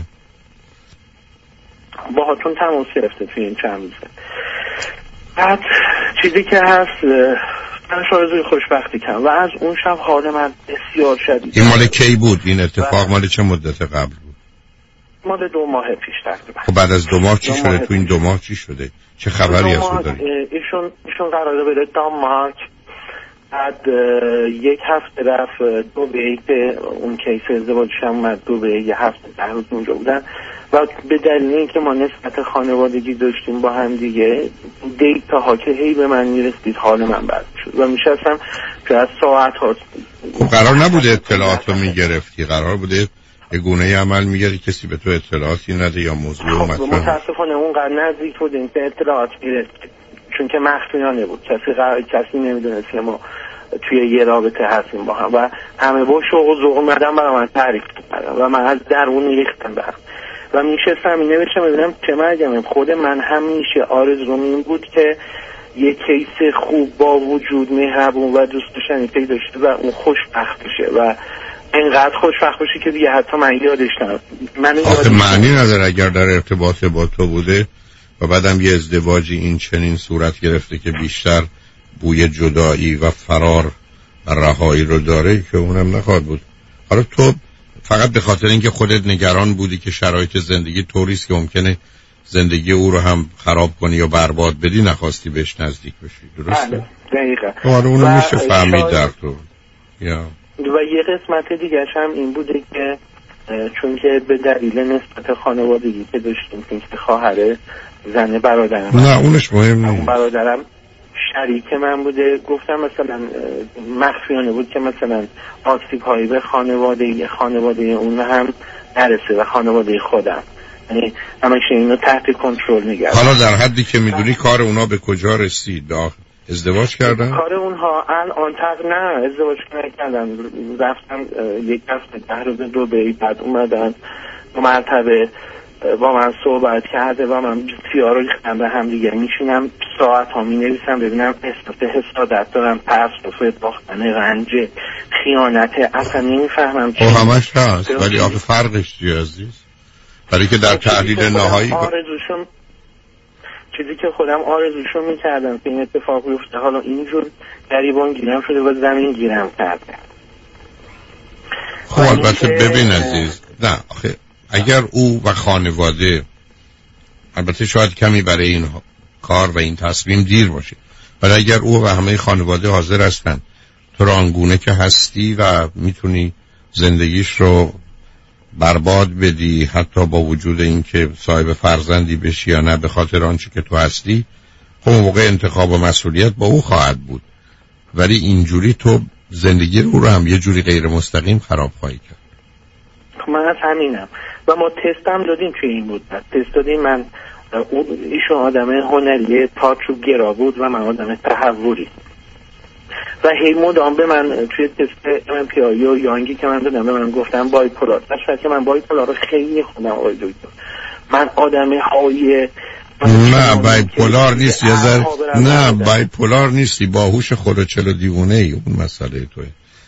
[SPEAKER 5] باهاتون تماس گرفته توی این چند روزه. بعد چیزی که هست من آرزوی خوشبختی کردم و از اون شب حال من بسیار شدید.
[SPEAKER 3] این مال کی بود این اتفاق؟ مال چه مدت قبل بود؟
[SPEAKER 5] مال 2 ماه پیش تقریبا.
[SPEAKER 3] خب بعد از 2 ماه چی شده؟ تو این 2 ماه چی شده؟ چه خبری از اون داری؟
[SPEAKER 5] ایشون قراره بره دانمارک. بعد 1 هفته رفت دبی که اون کیس ازدواجش هم اومد دبی، 1 هفته 10 روز اونجا بودن و به دلیل اینکه ما نسبت خانوادگی داشتیم با هم دیگه دیتاها که هی به من میرسید حال من بد شد و میشستم که از ساعت ها.
[SPEAKER 3] خب قرار نبوده اطلاعات رو میگرفتی؟ قرار بوده یه گونه عمل میگردی کسی به تو اطلاعاتی نده یا موضوع مطرح؟
[SPEAKER 5] متاسفانه اونقدر نزدیک بودیم که اطلاعات میرسید چون که مخفیانه بود، کسی نمیدونست که ما توی یه رابطه هستیم با هم و همه با شوق و ذوق اومدن برای من تعریف کردن و من از درون ریختم برم و میشستم نوشتم ببینم چه مرگم. خود من همیشه آرزوم این بود که یه کیس خوب با وجود مهربون و دوست داشتنی پیدا شه و اون خوشبخت بشه و اینقدر خوشبخت بشه که دیگه حتی من یادش نمیاد.
[SPEAKER 3] آخه معنی نداره اگر در ارتباط با تو بوده و بعدم یه ازدواجی این چنین صورت گرفته که بیشتر بوی جدایی و فرار و رهایی رو داره که اونم نخواهد بود. حالا تو فقط به خاطر اینکه خودت نگران بودی که شرایط زندگی طوریست که ممکنه زندگی او رو هم خراب کنی یا برباد بدی نخواستی بهش نزدیک بشی، درسته؟
[SPEAKER 5] بله دقیقا.
[SPEAKER 3] آره اونو میشه فهمید در تو.
[SPEAKER 5] و یه قسمت دیگرش هم این بوده که چون که به دلیل نسبت خانوادگی که داشتیم که خواهر زن برادرم،
[SPEAKER 3] نه اونش مهم نیست،
[SPEAKER 5] برادرم شریک من بوده، گفتم مثلا مخفیانه بود که مثلا آسیب هایی به خانواده اون هم نرسه و خانواده خودم، یعنی همیشه اینو تحت کنترل نگرد.
[SPEAKER 3] حالا در حدی که میدونی کار اونا به کجا رسید؟ ازدواج کردن؟
[SPEAKER 5] کار اونها الان نه ازدواج نکردن، رفتن 1 هفته 10 روز دبی، بعد اومدن 2 مرتبه با من صحبت کرده و من بسیار ریختم به هم دیگه، میشینم ساعت ها می نویسم ببینم حسادت دارم، تأسف، باختن، رنج، خیانت، اصلا نمیفهمم چی.
[SPEAKER 3] همش هست ولی آخه فرقش چیه عزیز؟ برای که در تحلیل نهایی
[SPEAKER 5] چیزی که خودم آرزوشو میکردم که این اتفاق بیفته، حالا اینجور گریبان گیرم شده و زمین گیرم کرده.
[SPEAKER 3] خب البته ببین عزیز، نه آخه اگر او و خانواده، البته شاید کمی برای این کار و این تصمیم دیر باشه، ولی اگر او و همه خانواده حاضر هستن تو را آنگونه که هستی و میتونی زندگیش رو برباد بدی، حتی با وجود این که صاحب فرزندی بشی یا نه، به خاطر آنچه که تو هستی، خب موقع انتخاب و مسئولیت با او خواهد بود، ولی اینجوری تو زندگی رو هم یه جوری غیر مستقیم خراب خواهی کرد.
[SPEAKER 5] من از همینم و ما تست هم دادیم توی این مدت. تست دادیم، من ایشون آدم هنری تئاتر گرا بود و من آدم تحولی و هی مدام به من توی تست MMPI و یانگی که من دادم به من گفتم بایپولار. درصد که من بایپولار رو خیلی خودم آقای دکتر، من آدم های
[SPEAKER 3] نه بایپولار نیست یه ذره، نه بایپولار نیستی، باهوش خودچلو دیوونه ای، اون مسئله توه.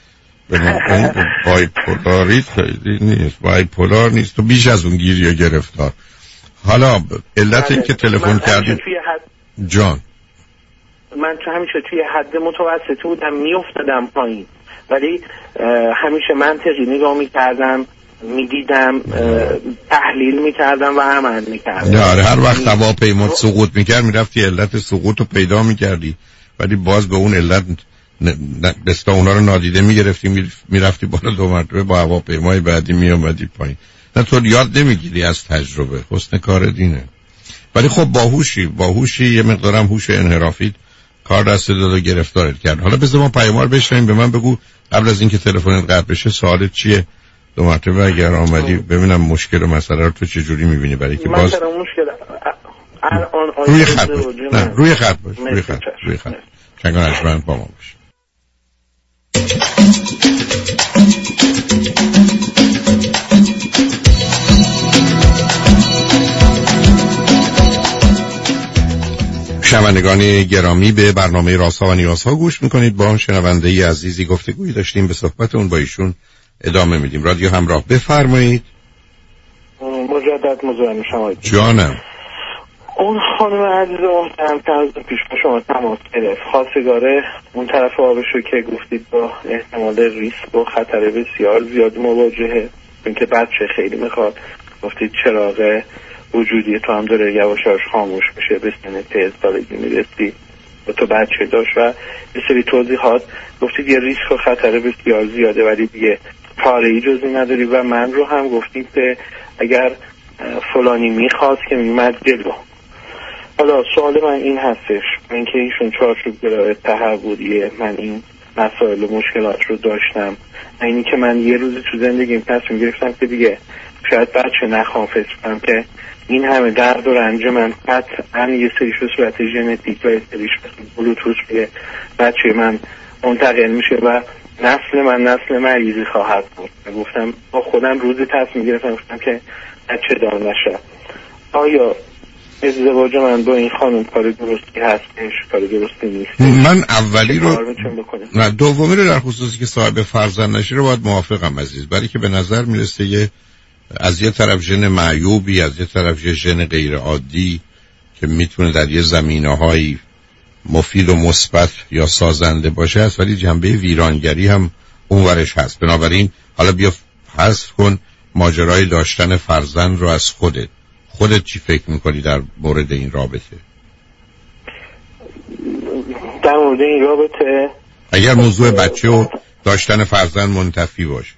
[SPEAKER 3] بایپولاریت خیلی نیست، بایپولار نیست، تو بیش از اون گیری و گرفتار. حالا علت این که تلفن کردی جان،
[SPEAKER 5] من همیشه توی حد متوسط بودم، میافتادم پایین، ولی همیشه منطقی نگاه میکردم، میدیدم، تحلیل میکردم و عمل میکردم.
[SPEAKER 3] آره هر وقت هواپیما سقوط میکرد میرفتی علت سقوط رو پیدا میکردی، ولی باز به اون علت دستا اونا رو نادیده میگرفتی، میرفتی بالا 2 مرتبه با هواپیمای بعدی میامدی پایین. نه تو یاد نمیگیری از تجربه، حسن کار دینه. ولی خب باهوشی یه مقدارم هوش انحرافی کار دست داد و گرفتارت کرد. حالا بذار ما پیام‌ها رو بشنویم. به من بگو قبل از اینکه تلفنت قطع بشه سوالت چیه؟ 2 مرتبه اگر آمدی ببینم مشکل و مسئله رو تو چه جوری می‌بینی، برای که باز
[SPEAKER 5] مشکل الان
[SPEAKER 3] روی خط باش. نه روی خط باش، روی خط چنگان اجبرند با ما باش. شنوندگان گرامی، به برنامه رازها و نیازها گوش میکنید. با شنونده عزیزی گفتگویی داشتیم، به صحبت اون با ایشون ادامه میدیم. رادیو همراه، بفرمایید.
[SPEAKER 5] مجدد مزاحم شما
[SPEAKER 3] جانم.
[SPEAKER 5] اون خانم عزیز محترم که از پیش با شما تماس گرفت، خواستگاره اون طرف آبشو که گفتید با احتمال ریسک و خطر بسیار زیاد مواجهه، اینکه بچه خیلی میخواد، گفتید چراغ وجودی تو هم داره یواش یواش خاموش میشه، به سن 13 سالگی میرسی و تو بچه داشت و یه سری توضیحات گفتید یه ریسک و خطر بسیار زیاده ولی دیگه چاره‌ای جزی نداری و من رو هم گفتید که اگر فلانی میخواست که میمد جلو. حالا سوال من این هستش، من که ایشون چارچوب گرای تحولیه، من این مسائل و مشکلات رو داشتم، اینی که من یه روزی تو زندگیم تصمیم گرفتم که دیگه شاید بچه نخوام، فکر کنم که این همه درد و رنج من قطعا یه سریش به صورت ژنتیک و یه سریش بلوتوث به بچه من منتقل میشه و نسل مریضی خواهد بود. گفتم با خودم روزی تصمیم گرفتم که بچه دار نشه. آیا ازدواج من با این خانم کار درستی هستش، کار درستی نیست؟
[SPEAKER 3] من اولی رو نه، دومی رو در خصوصی که صاحب فرزند نشه رو باید موافقم عزیز، برای که به نظر میرسه از یه طرف ژن معیوبی، از یه طرف یه ژن غیر عادی که میتونه در یه زمینه‌های مفید و مثبت یا سازنده باشه هست، ولی جنبه ویرانگری هم اونورش هست. بنابراین حالا بیا حذف کن ماجرای داشتن فرزند رو از خودت چی فکر میکنی در مورد این رابطه؟
[SPEAKER 5] در مورد این رابطه
[SPEAKER 3] اگر موضوع بچه و داشتن فرزند منتفی باشه،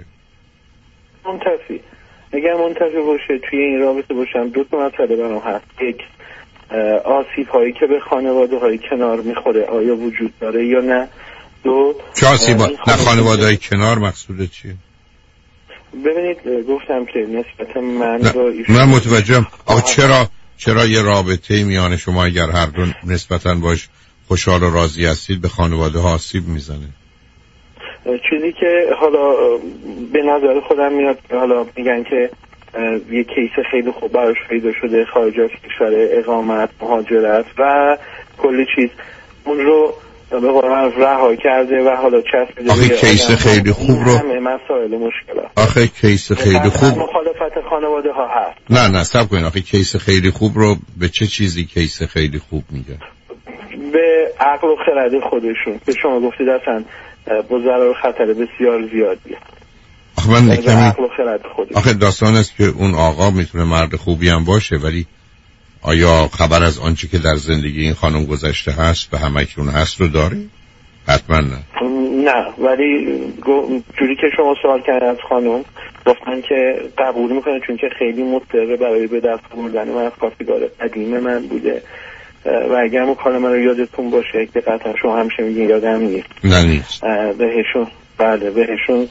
[SPEAKER 5] اگر منتفی باشه توی این رابطه باشم، 2 مسئله برام هست. یک، آسیب هایی که به خانواده های کنار میخوره آیا وجود داره یا نه. 2
[SPEAKER 3] چه آسیب نه خانواده های کنار مقصود چیه؟
[SPEAKER 5] ببینید گفتم که نسبت من با ایشون
[SPEAKER 3] من متوجهم. چرا یه رابطه میان شما اگر هر دو نسبتاً باش خوشحال و راضی هستید به خانواده ها آسیب میزنه؟
[SPEAKER 5] چیزی که حالا به نظر خودم میاد، حالا میگن که یه کیس خیلی خوب براش پیدا شده خارج از کشور، اقامت، مهاجرت و کلی چیز، اون رو به قرآن رها کرده و حالا چسبیده.
[SPEAKER 3] آخه کیس خیلی خوب رو
[SPEAKER 5] همه مسائل مشکلات.
[SPEAKER 3] آخه کیس خیلی خوب
[SPEAKER 5] مخالفت خانواده ها هست.
[SPEAKER 3] نه صبر کنین. آخه کیس خیلی خوب رو به چه چیزی کیس خیلی خوب میگه؟
[SPEAKER 5] به عقل و خرد خودشون که شما گفتید اصلا با ضرر خطر بسیار زیادیه.
[SPEAKER 3] آخه من نکنم آخه داستان است که اون آقا میتونه مرد خوبی هم باشه، ولی آیا خبر از آنچه که در زندگی این خانم گذشته هست به همکنون هست رو داره؟ حتما
[SPEAKER 5] نه، ولی جوری که شما سوال کردید از خانم، گفتن که قبول میکنه چون که خیلی مضطره برای به دست آوردن من از خواستگار قدیم من بوده و اگر اون کار من رو یادتون باشه که قطعا شما همیشه میگین یادم نیست.
[SPEAKER 3] نه نیست.
[SPEAKER 5] بهشون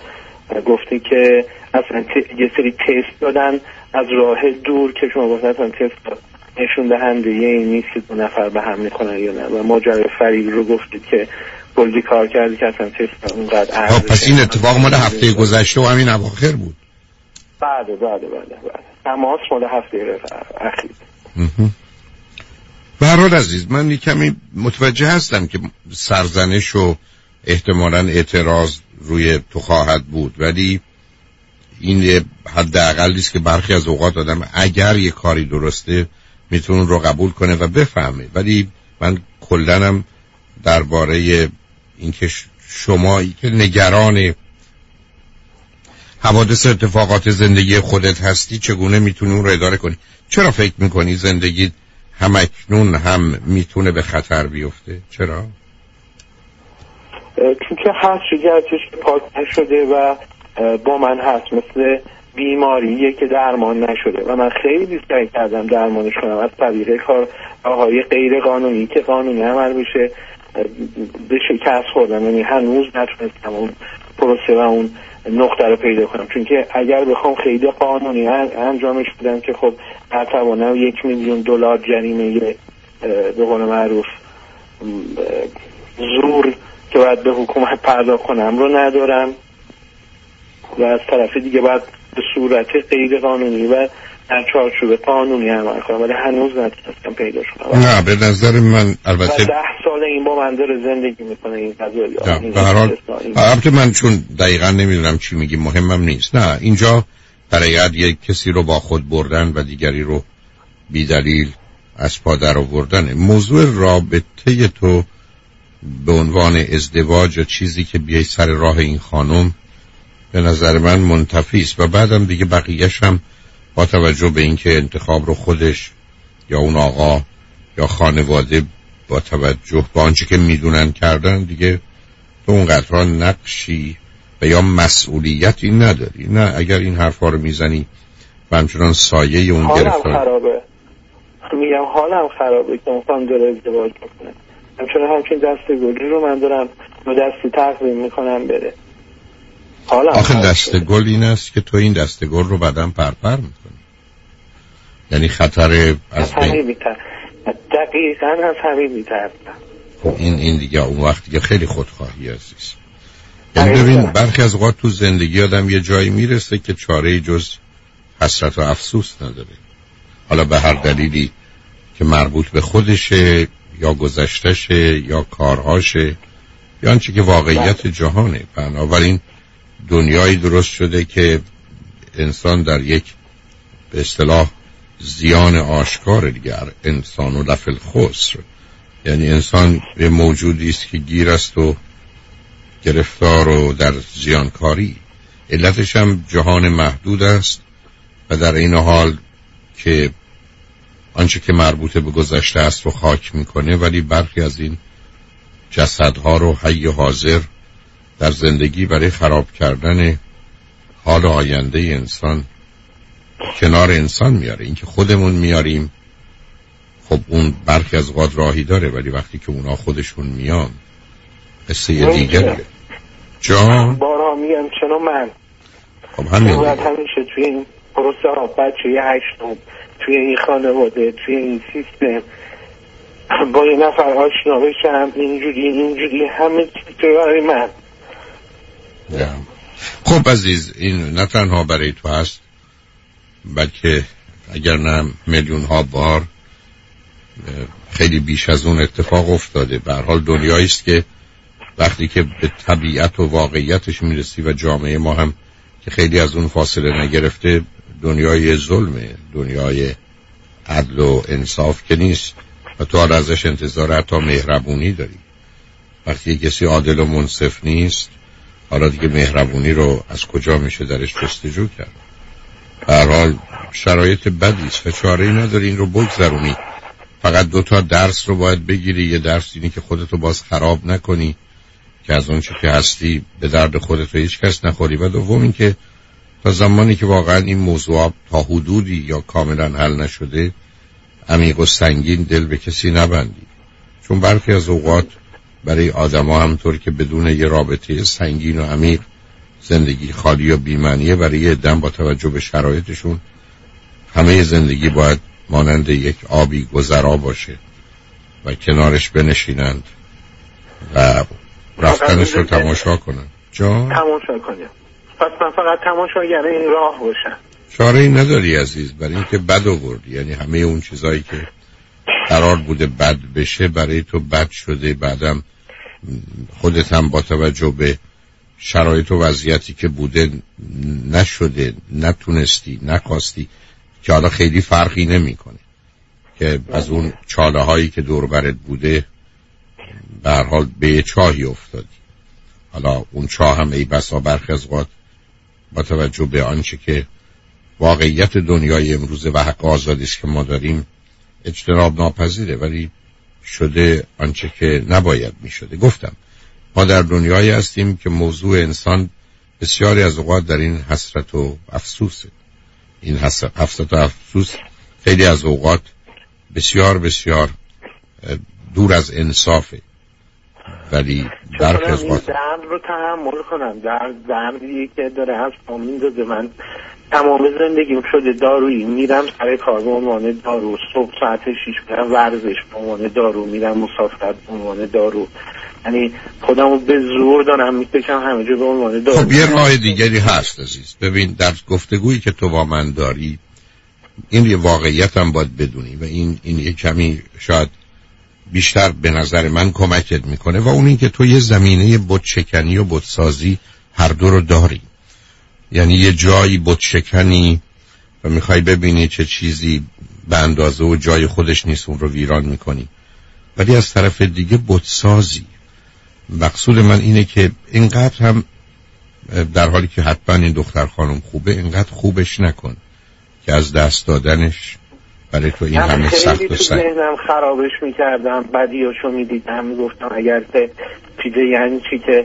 [SPEAKER 5] گفته که اصلا یه سری تست دادن از راه دور که شما گفتن اصلا تست نشون دهنده این نیست که 2 نفر به هم میکنن یا نه، و ماجرای فریب رو گفتید که کلی کار کردی که اصلا تست اونقدر ارزش.
[SPEAKER 3] پس این اتفاق مال هفته گذشته و همین اواخر بود؟
[SPEAKER 5] بله تماس مال هفته اخیر.
[SPEAKER 3] به هر حال عزیز، من کمی متوجه هستم که سرزنش و احتمالاً اعتراض روی تو خواهد بود، ولی این حداقلی است که برخی از اوقات آدم اگر یه کاری درسته میتونه رو قبول کنه و بفهمه. ولی من کلاً درباره اینکه شمایی که نگران حوادث اتفاقات زندگی خودت هستی چگونه میتونی اون رو اداره کنی؟ چرا فکر میکنی زندگیت هم اکنون هم میتونه به خطر بیفته؟ چرا؟
[SPEAKER 5] چون که هست شجاعتش پاک نشده و با من هست، مثل بیماریه که درمان نشده و من خیلی سعی کردم درمانش کنم از طریق کارهای غیر قانونی که قانونی عمل بشه به شکست خوردم. یعنی هنوز نتونستم اون پروسه و اون نقطه رو پیدا کنم، چون که اگر بخوام خیلی قانونی انجامش بدم که خب نتوانم $1,000,000 جریمه به قول معروف زور که باید به حکومت پرداخت کنم رو ندارم و از طرف دیگه باید به صورت غیر قانونی و در چارچوب قانونی عمل کنم، ولی هنوز نتونستم پیداش کنم.
[SPEAKER 3] نه به نظر من البته
[SPEAKER 5] 10 سال این با من داره زندگی میکنه این قضیه.
[SPEAKER 3] به هر حال البته من چون دقیقا نمیدونم چی میگی مهمم نیست. نه اینجا برای یک کسی رو با خود بردن و دیگری رو بی دلیل از پا در آوردن. موضوع رابطه تو به عنوان ازدواج یا چیزی که بیای سر راه این خانم به نظر من منتفی است و بعدم دیگه بقیه‌ش هم با توجه به اینکه انتخاب رو خودش یا اون آقا یا خانواده با توجه به آنچه که میدونن کردن، دیگه تو اونقدر نقشی و یا مسئولیتی نداری. نه اگر این حرفا رو میزنی و همچنان سایه اون گرفتار.
[SPEAKER 5] حالم خرابه، میگم حالم خرابه که اون خانم داره ازدواج بکنه، همچین دستگلی رو من دارم دو دستی تقدیم میکنم بره.
[SPEAKER 3] آخه دستگل این است که تو این دستگل رو بعدم پرپر میکنی، یعنی خطر از بین
[SPEAKER 5] دقیقا از همین میترسم.
[SPEAKER 3] خب این دیگه اون وقتی که خیلی خودخواهی عزیز. یعنی ببین برخی از اوقات تو زندگی آدم یه جایی میرسه که چاره جز حسرت و افسوس نداره، حالا به هر دلیلی که مربوط به خودشه یا گذشتشه یا کارهاشه یا آنچه که واقعیت جهانه. بنابراین دنیایی درست شده که انسان در یک به اصطلاح زیان آشکار دیگر، انسان و لفل خسر، یعنی انسان به موجودی است که گیر است و گرفتار و در زیانکاری. علتش هم جهان محدود است و در این حال که آنچه که مربوط به گذشته است رو خاک میکنه، ولی برخی از این جسدها رو حی حاضر در زندگی برای خراب کردن حال آینده انسان کنار انسان میاره. اینکه خودمون میاریم خب اون برخی از اوقات راهی داره، ولی وقتی که اونا خودشون میان قصه دیگره. جان
[SPEAKER 5] بارها میگم چنو من
[SPEAKER 3] خب همین
[SPEAKER 5] همیشه توی این پروسه ها بچه 8 توی این خانواده توی این سیستم با یه نفر آشنا بشم اینجوری همه چیز برای من.
[SPEAKER 3] خب عزیز این نه تنها برای تو هست بلکه اگر نه میلیون ها بار خیلی بیش از اون اتفاق افتاده. به هر حال دنیایی است که وقتی که به طبیعت و واقعیتش میرسی و جامعه ما هم که خیلی از اون فاصله نگرفته دنیای ظلمه، دنیای عدل و انصاف که نیست و تو ازش انتظار حتی مهربونی داری. وقتی کسی عادل و منصف نیست حالا دیگه مهربونی رو از کجا میشه درش جستجو کرد؟ به هر حال شرایط بدی است و چاره‌ای نداری این رو بگذرونی. فقط 2 درس رو باید بگیری. یه درس اینی که خودتو باز خراب نکنی که از اون چی که هستی به درد خودت و هیچ کس نخوری، و دوم این که تا زمانی که واقعا این موضوع تا حدودی یا کاملا حل نشده عمیق و سنگین دل به کسی نبندی، چون برخی از اوقات برای آدم ها همطور که بدون یه رابطه سنگین و عمیق زندگی خالی و بی‌معنیه. برای عده‌ام با توجه به شرایطشون همه زندگی باید مانند یک آبی گذرا باشه و کنارش بنشینند و رفتنش رو تماشا کنن.
[SPEAKER 5] تماشا کنیم. پس من فقط تماشاگر این راه باشم.
[SPEAKER 3] چاره ای نداری عزیز، برای اینکه بد آوردی. یعنی همه اون چیزایی که قرار بوده بد بشه برای تو بد شده، بعدم خودت هم با توجه به شرایط و وضعیتی که بوده نشده، نتونستی، نخواستی، که حالا خیلی فرقی نمیکنه که از اون چاله هایی که دور برت بوده به هر حال به چاهی افتادی. حالا اون چاه هم ای بسا برخی از اوقات با توجه به آنچه که واقعیت دنیای امروزه و حق آزادی است که ما داریم اجتناب ناپذیره، ولی شده آنچه که نباید می شده. گفتم ما در دنیایی هستیم که موضوع انسان بسیاری از اوقات در این حسرت و افسوسه. این حسرت و افسوس خیلی از اوقات بسیار بسیار دور از انصافه، ولی در از اوقات
[SPEAKER 5] درد رو تحمل کنم. دردی که داره از پام میندازه. من تمام زندگیم شده دارویی، میرم سر کار به عنوان دارو، صبح ساعت 6 میرم ورزش به عنوان دارو، میرم مسافرت به عنوان دارو. یعنی خودمو به زور دارم میکشم همه جا به عنوان دارو.
[SPEAKER 3] خب یه راه دیگری هست عزیز. ببین در گفتگویی که تو با من داری این یه واقعیت هم باید بدونی و این یه کمی شاید بیشتر به نظر من کمکت میکنه و اون این که تو یه زمینه بت‌شکنی و بت‌سازی هر دو رو داری. یعنی یه جایی بت‌شکنی و میخوای ببینی چه چیزی به اندازه و جای خودش نیست اون رو ویران میکنی، ولی از طرف دیگه بت‌سازی. مقصود من اینه که اینقدر هم در حالی که حتما این دختر خانم خوبه اینقدر خوبش نکن که از دست دادنش برای تو این همه سخت و سخت.
[SPEAKER 5] من خرابش میکردم، بدیاشو میدیدم، میگفتم اگر چیزه یعنی چی که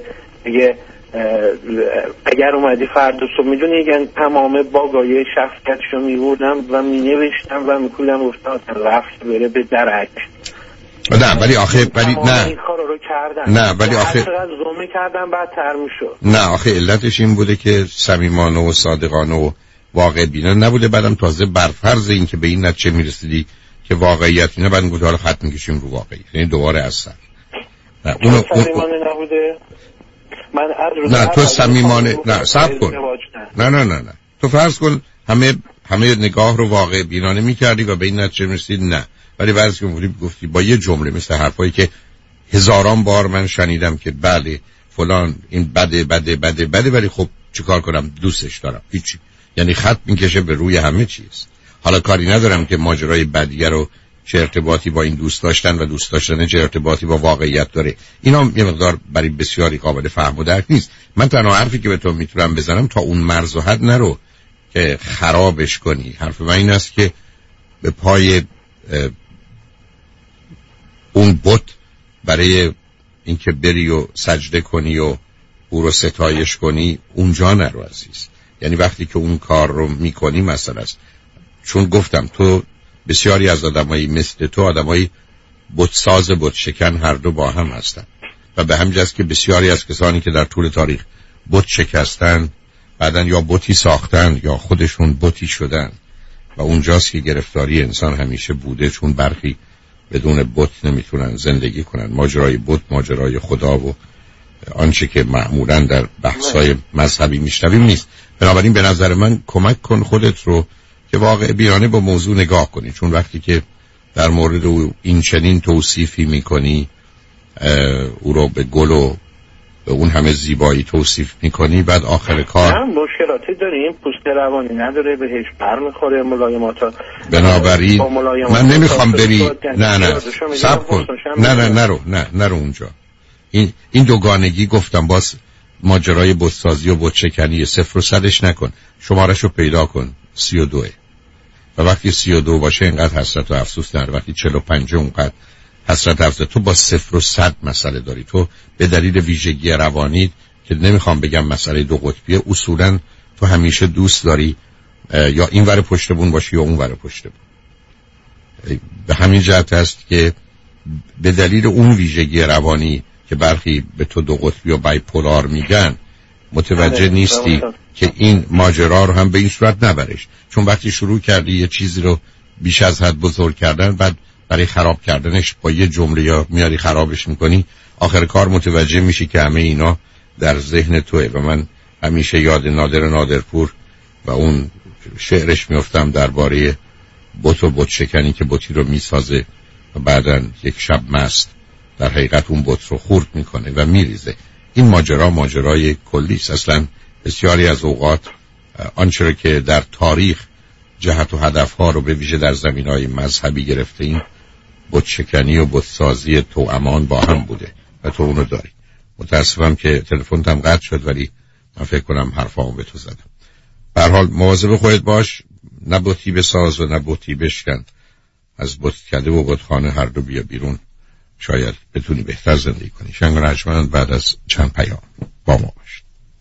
[SPEAKER 5] اگر اومدی فردا صبح میدونی یعنی تمام باگای شخصیتشو میوردم و مینوشتم و میکودم گفتم رفت بره به درک.
[SPEAKER 3] نه ولی آخه نه
[SPEAKER 5] این کارو رو کردم.
[SPEAKER 3] نه ولی آخه
[SPEAKER 5] هر زوم کردم بدتر میشد.
[SPEAKER 3] نه آخه علتش این بوده که صمیمانه و صادقانه و واقع بینه نبوده. بعدم تازه بر فرض این که به این نتیجه میرسیدی که واقعیت اینه، بعد میگه حالا خط میکشیم رو واقعی، یعنی دوباره از سر.
[SPEAKER 5] نه اون نبوده. من
[SPEAKER 3] نه تو صمیمانه نه صبر کن. نه تو فرض کن همه نگاه رو واقع بینانه میکردی و به این نتیجه میرسید نه، ولی بعضی که گفتی با یه جمله مثل حرفایی که هزاران بار من شنیدم که بله فلان این بده ولی خب چیکار کنم دوستش دارم، هیچی، یعنی خط میکشه به روی همه چیز. حالا کاری ندارم که ماجرای بدیه رو چه ارتباطی با این دوست داشتن و دوست داشتن چه ارتباطی با واقعیت داره، اینا یه مقدار برای بسیاری قابل فهم و درک نیست. من تنها حرفی که به تو میتونم بزنم تا اون مرز و حد نرو که خرابش کنی. حرف من این است که به پای اون بت برای اینکه بری و سجده کنی و او رو ستایش کنی اونجا نرو عزیز. یعنی وقتی که اون کار رو میکنی مثلا است، چون گفتم تو بسیاری از آدمایی مثل تو آدمایی بت‌ساز بت‌شکن هر دو با هم هستن و به همین جاست که بسیاری از کسانی که در طول تاریخ بت شکستن بعدن یا بتی ساختن یا خودشون بتی شدن و اونجاست که گرفتاری انسان همیشه بوده، چون برخی بدون بت نمیتونن زندگی کنن. ماجرای بت ماجرای خدا و آنچه که معمولا در بحث‌های مذهبی میشنویم نیست. بنابراین به نظر من کمک کن خودت رو که واقع بینانه با موضوع نگاه کنی، چون وقتی که در مورد او این چنین توصیفی میکنی، او رو به گل و به اون همه زیبایی توصیف میکنی، بعد آخر کار
[SPEAKER 5] مشکلاتی داریم، پوست روانی نداره، بهش بر میخوره، ملایماتا.
[SPEAKER 3] بنابراین من نمیخوام بری نه صبر کن، نرو اونجا. این دوگانگی گفتم باز ماجرای بت‌سازی و بت‌شکنی 0 و 100ش نکن، شماره‌شو پیدا کن 32 و وقتی 32 باشه اینقدر حسرت و افسوس نداره، وقتی 45 اونقدر حسرت و افسوس. تو با 0 و 100 مسئله داری، تو به دلیل ویژگی روانی که نمیخوام بگم مسئله دو قطبیه، اصولا تو همیشه دوست داری یا این ور پشت بون باشی یا اون ور پشت بون. به همین جهت است که به دلیل اون ویژگی روانی که برخی به تو دو قطبی و بایپولار میگن متوجه نیستی که این ماجرا رو هم به این صورت نبرش، چون وقتی شروع کردی یه چیزی رو بیش از حد بزرگ کردن، بعد برای خراب کردنش با یه جمله یا میاری خرابش میکنی، آخر کار متوجه میشی که همه اینا در ذهن توه. و من همیشه یاد نادرپور و اون شعرش میفتم درباره بت و بت شکنی که بتی رو میسازه و بعداً یک شب مست در حقیقت اون بت رو خورد میکنه و میریزه. این ماجرای کلی است. اصلا بسیاری از اوقات آنچه که در تاریخ جهت و هدفها رو به ویژه در زمینهای مذهبی گرفته این بت شکنی و بت سازی توامان با هم بوده و تو اونو داری. متاسفم که تلفنم قطع شد، ولی من فکر کنم حرفامو به تو زدم. به هر حال مواظب خودت باش، نه بتی بساز و نه بتی بشکن. از بتکده و بتخانه هر دو بیا بیرون، شاید بتونی بهتر زندگی کنی. شنگ رجمن بعد از چند پیام با ما باش.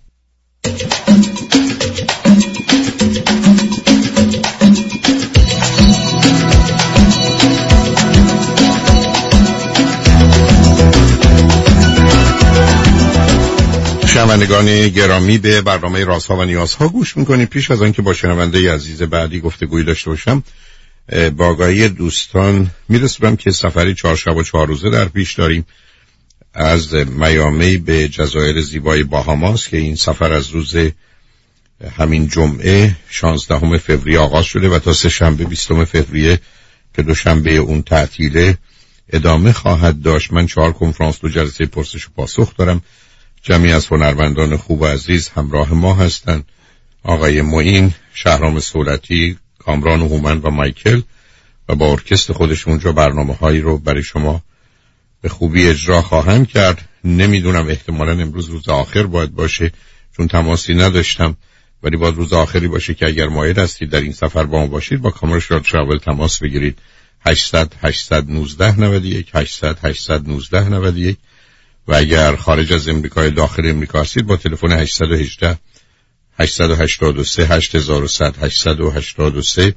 [SPEAKER 3] شنوندگان گرامی، به برنامه رازها و نیازها گوش میکنید. پیش از آنکه با شنونده عزیز بعدی گفتگویی داشته باشم، با آگاهی دوستان میرسونم که سفری 4 شب و 4 روزه در پیش داریم از میامی به جزایر زیبای باهاماس که این سفر از روز همین جمعه 16 فوریه آغاز شده و تا سه شنبه 20 فوریه که دوشنبه اون تعطیله ادامه خواهد داشت. من 4 کنفرانس 2 جلسه پرسش و پاسخ دارم. جمعی از هنرمندان خوب و عزیز همراه ما هستند: آقای معین، شهرام سولتی، کامران هومن و مایکل، و با ارکستر خودشون اونجا برنامه‌هایی رو برای شما به خوبی اجرا خواهند کرد. نمیدونم، احتمالاً امروز روز آخر باید باشه چون تماسی نداشتم، ولی باید روز آخری باشه که اگر مایل هستید در این سفر با ما باشید با کامرشال تراول تماس بگیرید. 800 819 91 800 819 91 و اگر خارج از امریکا داخل امریکا هستید با تلفن 818 883 8100 883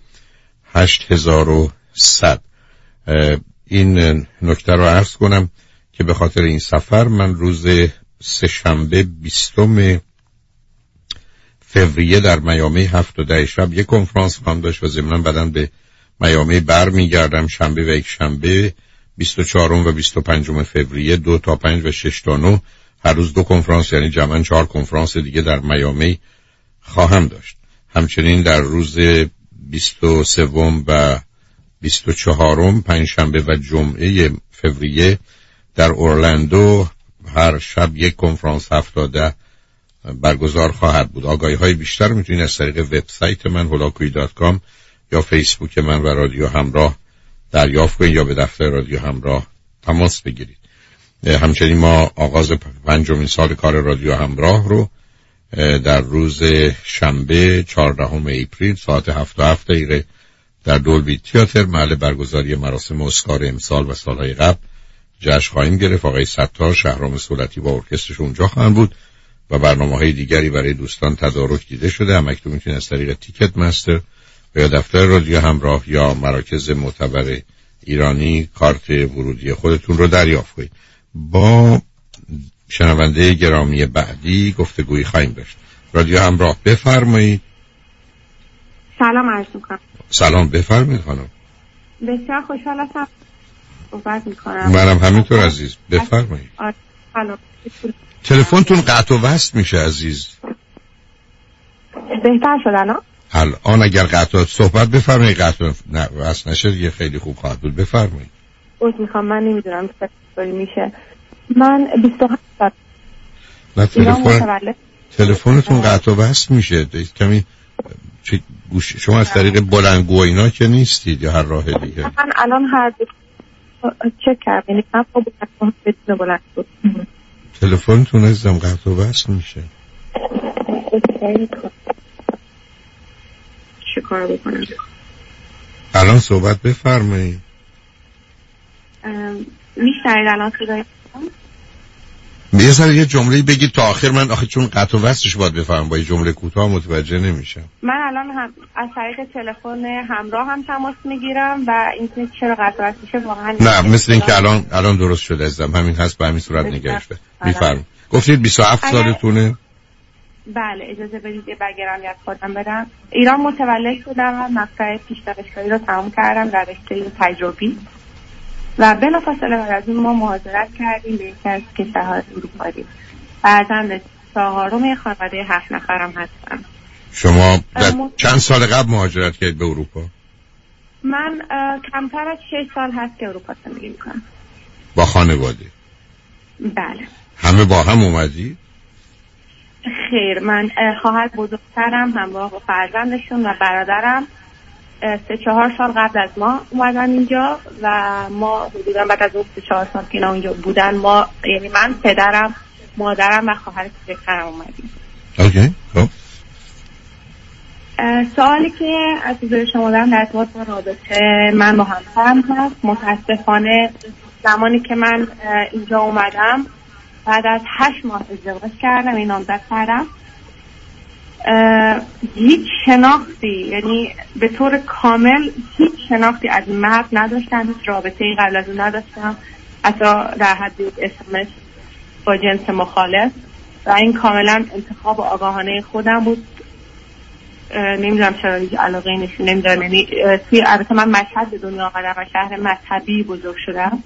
[SPEAKER 3] 8100. این نکته رو عرض کنم که به خاطر این سفر من روز سه شنبه 20 فوریه در میامی 7 و 10 شب یک کنفرانس خواهم داشت و ضمناً بعداً به میامی برمیگردم. شنبه و یک شنبه 24 و 25 فوریه 2 تا 5 و 6 تا 9 هر روز 2 کنفرانس، یعنی جمعاً 4 کنفرانس دیگه در میامی خواهم داشت. همچنین در روز 23 و 24 پنجشنبه و جمعه فوریه در اورلندو هر شب یک کنفرانس 7 تا 10 برگزار خواهد بود. آگاهی‌های بیشتر میتونید از طریق وبسایت من holakuyi.com یا فیسبوک من و رادیو همراه دریافت کنید یا به دفتر رادیو همراه تماس بگیرید. همچنین ما آغاز 5مین سال کار رادیو همراه رو در روز شنبه 14 اپریل ساعت 7:07 در دولبی تئاتر محل برگزاری مراسم اسکار امسال و سالهای قبل جشن خواهیم گرفت. آقای ستار، شهرام سولتی با ارکسترش اونجا خواهند بود و برنامه‌های دیگری برای دوستان تدارک دیده شده. هم اکنون میتونید از طریق تیکت مستر و یا دفتر رادیو همراه یا مراکز معتبر ایرانی کارت ورودی خودتون رو دریافت کنید. با شنونده گرامی بعدی گفتگویی خواهیم داشت. رادیو همراه، بفرمایید.
[SPEAKER 6] سلام عرض می‌کنم.
[SPEAKER 3] سلام، بفرمایید خانم.
[SPEAKER 6] بسیار خوشحال هستم صحبت می‌کنم.
[SPEAKER 3] منم همینطور عزیز، بفرمایید.
[SPEAKER 6] سلام.
[SPEAKER 3] تلفنتون قطع و وصل میشه عزیز.
[SPEAKER 6] بهتر شد
[SPEAKER 3] الان اگر قطع صحبت بفرمایید، قطع نه وصل نشه دیگه خیلی خوب خواهد بود. بفرمایید.
[SPEAKER 6] میخوام، من نمیدونم چطوری میشه. من 27 سال
[SPEAKER 3] نه تلفنتون قطع و وصل میشه. کمی گوش شما از طریق بلندگو اینا که نیستید یا هر راه دیگه؟
[SPEAKER 6] من الان هر دو چک کردم، یعنی من بدون بلندگو.
[SPEAKER 3] تلفنتون ازم قطع و وصل میشه.
[SPEAKER 6] چه کار بکنم؟
[SPEAKER 3] الان صحبت بفرمایید.
[SPEAKER 6] میشنید الان صدای
[SPEAKER 3] یه جمله بگید تا آخر. من آخه چون قطع و وصلش باید بفهمم، با یه جمله کوتاه متوجه نمیشم.
[SPEAKER 6] من الان هم از طریق تلفن همراه هم تماس میگیرم و اینکه چرا قطع و وصل میشه واقعا
[SPEAKER 3] نه، مثل اینکه الان درست شده عزیزم. همین هست، به همین صورت نگهش بده. میفرمایید. گفتید 27 سالتونه؟
[SPEAKER 6] بله اجازه بدید یه بگرانی از خودم بدم. ایران متولد شدم و مقطع پیش دانشگاهی رو تمام کردم در رشته تجربی و بلافاصله بعد از اون ما مهاجرت کردیم به یکی از کشورهای اروپایی. فرزند چهارم خانواده 7 نفرم هستم.
[SPEAKER 3] شما در چند سال قبل مهاجرت کردید به اروپا؟
[SPEAKER 6] من کمتر از 6 سال هست که اروپا زندگی میکنم.
[SPEAKER 3] با خانواده؟
[SPEAKER 6] بله.
[SPEAKER 3] همه با هم اومدید؟
[SPEAKER 6] خیر، من خواهر بزرگترم همراه با فرزندشون و برادرم 3-4 سال قبل از ما اومدن اینجا و ما حدودا بعد از اون 3-4 سال که اینا اونجا بودن ما، یعنی من، پدرم، مادرم و خواهر بزرگترم اومدیم.
[SPEAKER 3] اوکی. خب
[SPEAKER 6] سوالی که از حضور شما دارم در ارتباط با رابطه من با همسرم هست. متاسفانه زمانی که من اینجا اومدم بعد از 8 ماه ازدواج کردم، این نامزد کردم، هیچ شناختی، یعنی به طور کامل هیچ شناختی از مرد نداشتم، هیچ رابطه‌ای قبل از اون نداشتم، حتی در حد SMS با جنس مخالف و این کاملا انتخاب آگاهانه خودم بود. نمیدونم چرا هیچ علاقه نشون نمیدارم. یعنی توی البته من مشهد به دنیا آمدم و شهر مذهبی بزرگ شدم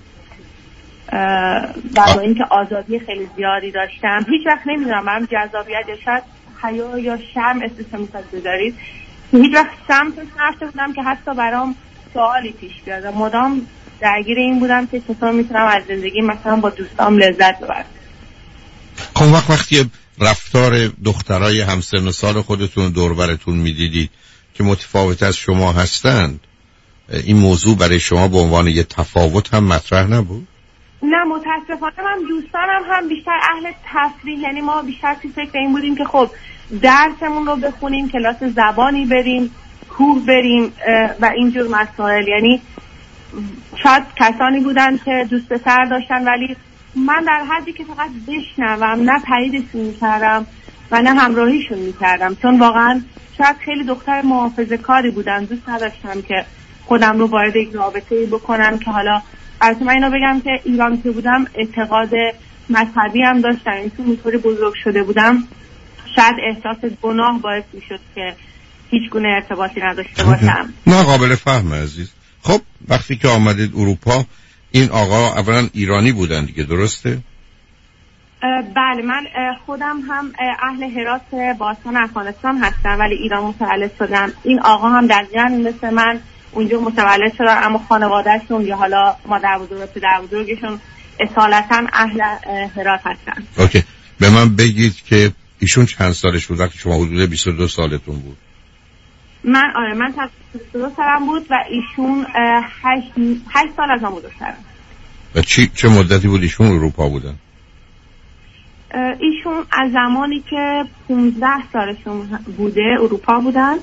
[SPEAKER 6] و با اینکه آزادی خیلی زیادی داشتم هیچ وقت نمیدونم برام جذابیت یا شاید حیا یا شرم اسمش میخواد بذارید، هیچ وقت سمتش نرفته بودم که حتی برام سوالی پیش بیاد و مدام درگیر این بودم که چطور میتونم از زندگی مثلا با دوستام لذت ببرم.
[SPEAKER 3] خب وقتی رفتار دخترای همسن و سال خودتون دور برتون میدیدید که متفاوت از شما هستند، این موضوع برای شما به عنوان یه تفاوت هم مطرح نبود؟
[SPEAKER 6] نه متاسفانه من دوستانم هم بیشتر اهل تفریح، یعنی ما بیشتر تو فکر این بودیم که خب درسمون رو بخونیم، کلاس زبانی بریم، کوه بریم و اینجور مسائل. یعنی شاید کسانی بودن که دوست پسر داشتن ولی من در حدی که فقط بشنوم، نه تاییدشون میکردم و نه همراهیشون میکردم، چون واقعا شاید خیلی دختر محافظه کاری بودن، دوست نداشتم که خودم رو وارد یک رابطه‌ای بکنم که حالا البته من اینو بگم که ایران که بودم اعتقاد مذهبی هم داشتم، این تو اینطوری بزرگ شده بودم شاید احساس گناه باعث میشد که هیچ گونه ارتباطی نداشته باشم.
[SPEAKER 3] نه قابل فهم عزیز. خب وقتی که آمدید اروپا این آقا اولا ایرانی بودن دیگه، درسته؟
[SPEAKER 6] بله من خودم هم اهل هرات باستان افغانستان هستم ولی ایران متولد شدم. این آقا هم دقیقاً مثل من اونجا متولد شدن اما خانواده‌شون یا حالا مادر بزرگ و پدر بزرگشون اصالتاً اهل هرات هستن.
[SPEAKER 3] اوکی. به من بگید که ایشون چند سالش بود وقتی شما حدود 22 سالتون بود؟
[SPEAKER 6] من 22 سالم بود و ایشون 8 سال از من بزرگترن.
[SPEAKER 3] و چه مدتی بود ایشون اروپا بودن؟
[SPEAKER 6] ایشون از زمانی که 15 سالشون بوده اروپا بودن.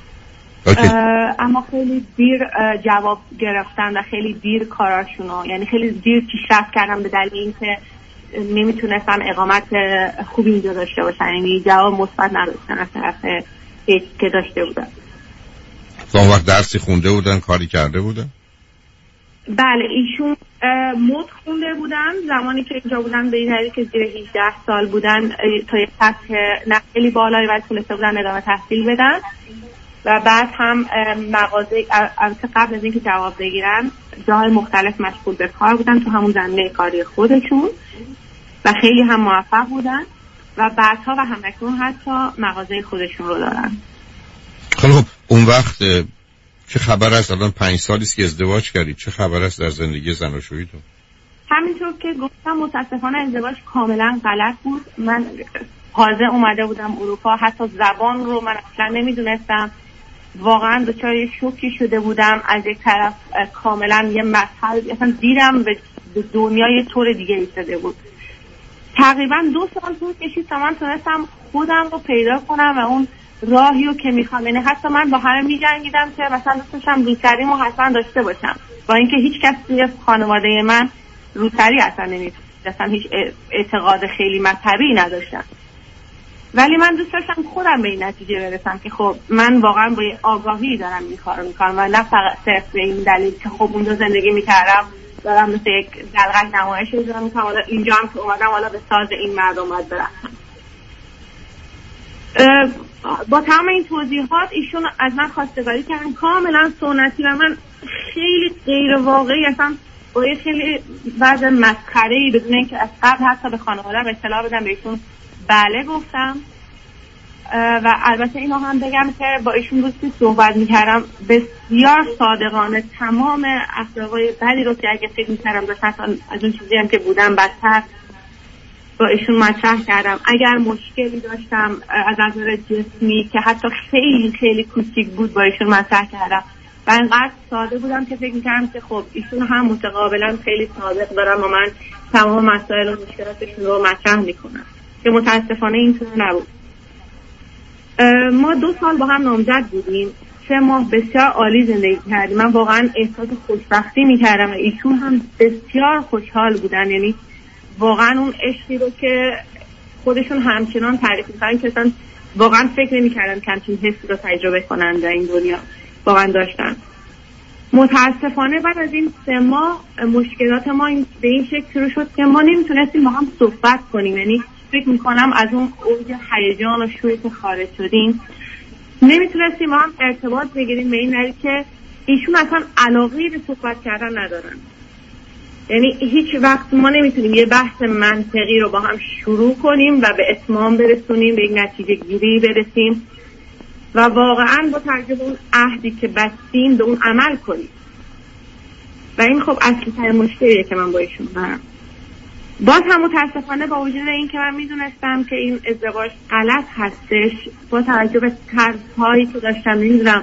[SPEAKER 6] اما خیلی دیر جواب گرفتن و خیلی دیر کاراشونو، یعنی خیلی دیر پیشرفت کردن به دلیل اینکه نمیتونستن اقامت خوبی اینجا داشته باشن، یعنی جواب مثبت نداشتن از طرف که داشته بودن.
[SPEAKER 3] اون وقت درسی خونده بودن، کاری کرده بودن؟
[SPEAKER 6] بله ایشون مد خونده بودن زمانی که اینجا بودن، به این دلیل که زیر 18 سال بودن تا یک سطح نه خیلی بالایی و تونسته بودن ادامه تحصیل بدن و بعد هم مغازه قبل از اینکه جواب بگیرن جاهای مختلف مشغول به کار بودن تو همون زمینه کاری خودشون و خیلی هم موفق بودن و بعدها و همکنون حتی مغازه خودشون رو دارن.
[SPEAKER 3] خب اون وقت چه خبر است؟ الان 5 سالی است که ازدواج کردید، چه خبر است در زندگی زناشوییتون؟
[SPEAKER 6] همینطور که گفتم متاسفانه ازدواج کاملا غلط بود. من تازه اومده بودم اروپا، حتی زبان رو من اصلا نمیدونستم، واقعا دچار شوکی شده بودم. از یک طرف کاملا یه مسئله اصلا دیدم به دنیای طور دیگه ایستاده بود. تقریبا 2 سال طول کشید تا من تونستم خودم رو پیدا کنم و اون راهی رو که میخوام، یعنی حتی من با همه میجنگیدم که مثلا دوستشم روسریمو حتما داشته باشم، با اینکه هیچ کس توی خانواده من روسری اصلا نمیتونست، اصلا هیچ اعتقاد خیلی مذهبی نداشتم، ولی من دوست داشتم خودم به این نتیجه برسم که خب من واقعا با آگاهی دارم این کارو میکنم و نه فقط صرف به این دلیل که خب اونجا زندگی میکردم دارم مثل یک دلغک نمایش اجرا میکنم، حالا اینجا هم که اومدم حالا به ساز این مردم باید برسم. با تمام این توضیحات ایشون از من خواستگاری کردن کاملا سنتی و من خیلی غیر واقعی اصلا با یه خیلی وضع مسخره‌ای بدون اینکه از قبل حتی به خانواده‌ام اطلاع بدم بهشون بله گفتم. و البته اینو هم بگم که با ایشون روزی صحبت میکردم بسیار صادقانه تمام اخلاقای بدی رو که اگه فکر میکردم داشتم از اون چیزی هم که بودم بدتر با ایشون مطرح کردم. اگر مشکلی داشتم از نظر جسمی که حتی خیلی خیلی کوچیک بود با ایشون مطرح کردم و انقدر ساده بودم که فکر میکردم که خب ایشون هم متقابلا خیلی صادق دارن و من تمام مسائل و مشکلاتشون رو مطرح میکنم که متاسفانه اینطور نبود. ما 2 سال با هم نامزد بودیم، 3 ماه بسیار عالی زندگی کردیم. من واقعا احساس خوشبختی میکردم و ایشون هم بسیار خوشحال بودن، یعنی واقعا اون عشقی رو که خودشون همچنان تعریف میکنن که اصلا واقعا فکر نمیکردن که همچین حسی رو تجربه کنن در این دنیا واقعا داشتن. متاسفانه بعد از این 3 ماه مشکلات ما به این شکل شروع شد که ما نمیتونستیم با هم صحبت کنیم، یعنی فکر میکنم از اون اوج هیجان و شوری که خارج شدیم نمیتونستیم با هم ارتباط بگیریم به این دلیل که ایشون اصلا علاقه‌ای به صحبت کردن ندارن. یعنی هیچ وقت ما نمیتونیم یه بحث منطقی رو با هم شروع کنیم و به اتمام برسونیم، به یک نتیجه گیری برسیم و واقعا با توجه اون عهدی که بستیم به اون عمل کنیم. و این خب اصلی ترین مشکلیه که من با ایشون دارم. باز هم متاسفانه با وجود این که من میدونستم که این ازدواج غلط هستش، با توجه به ترس‌هایی که داشتم، نمیدونم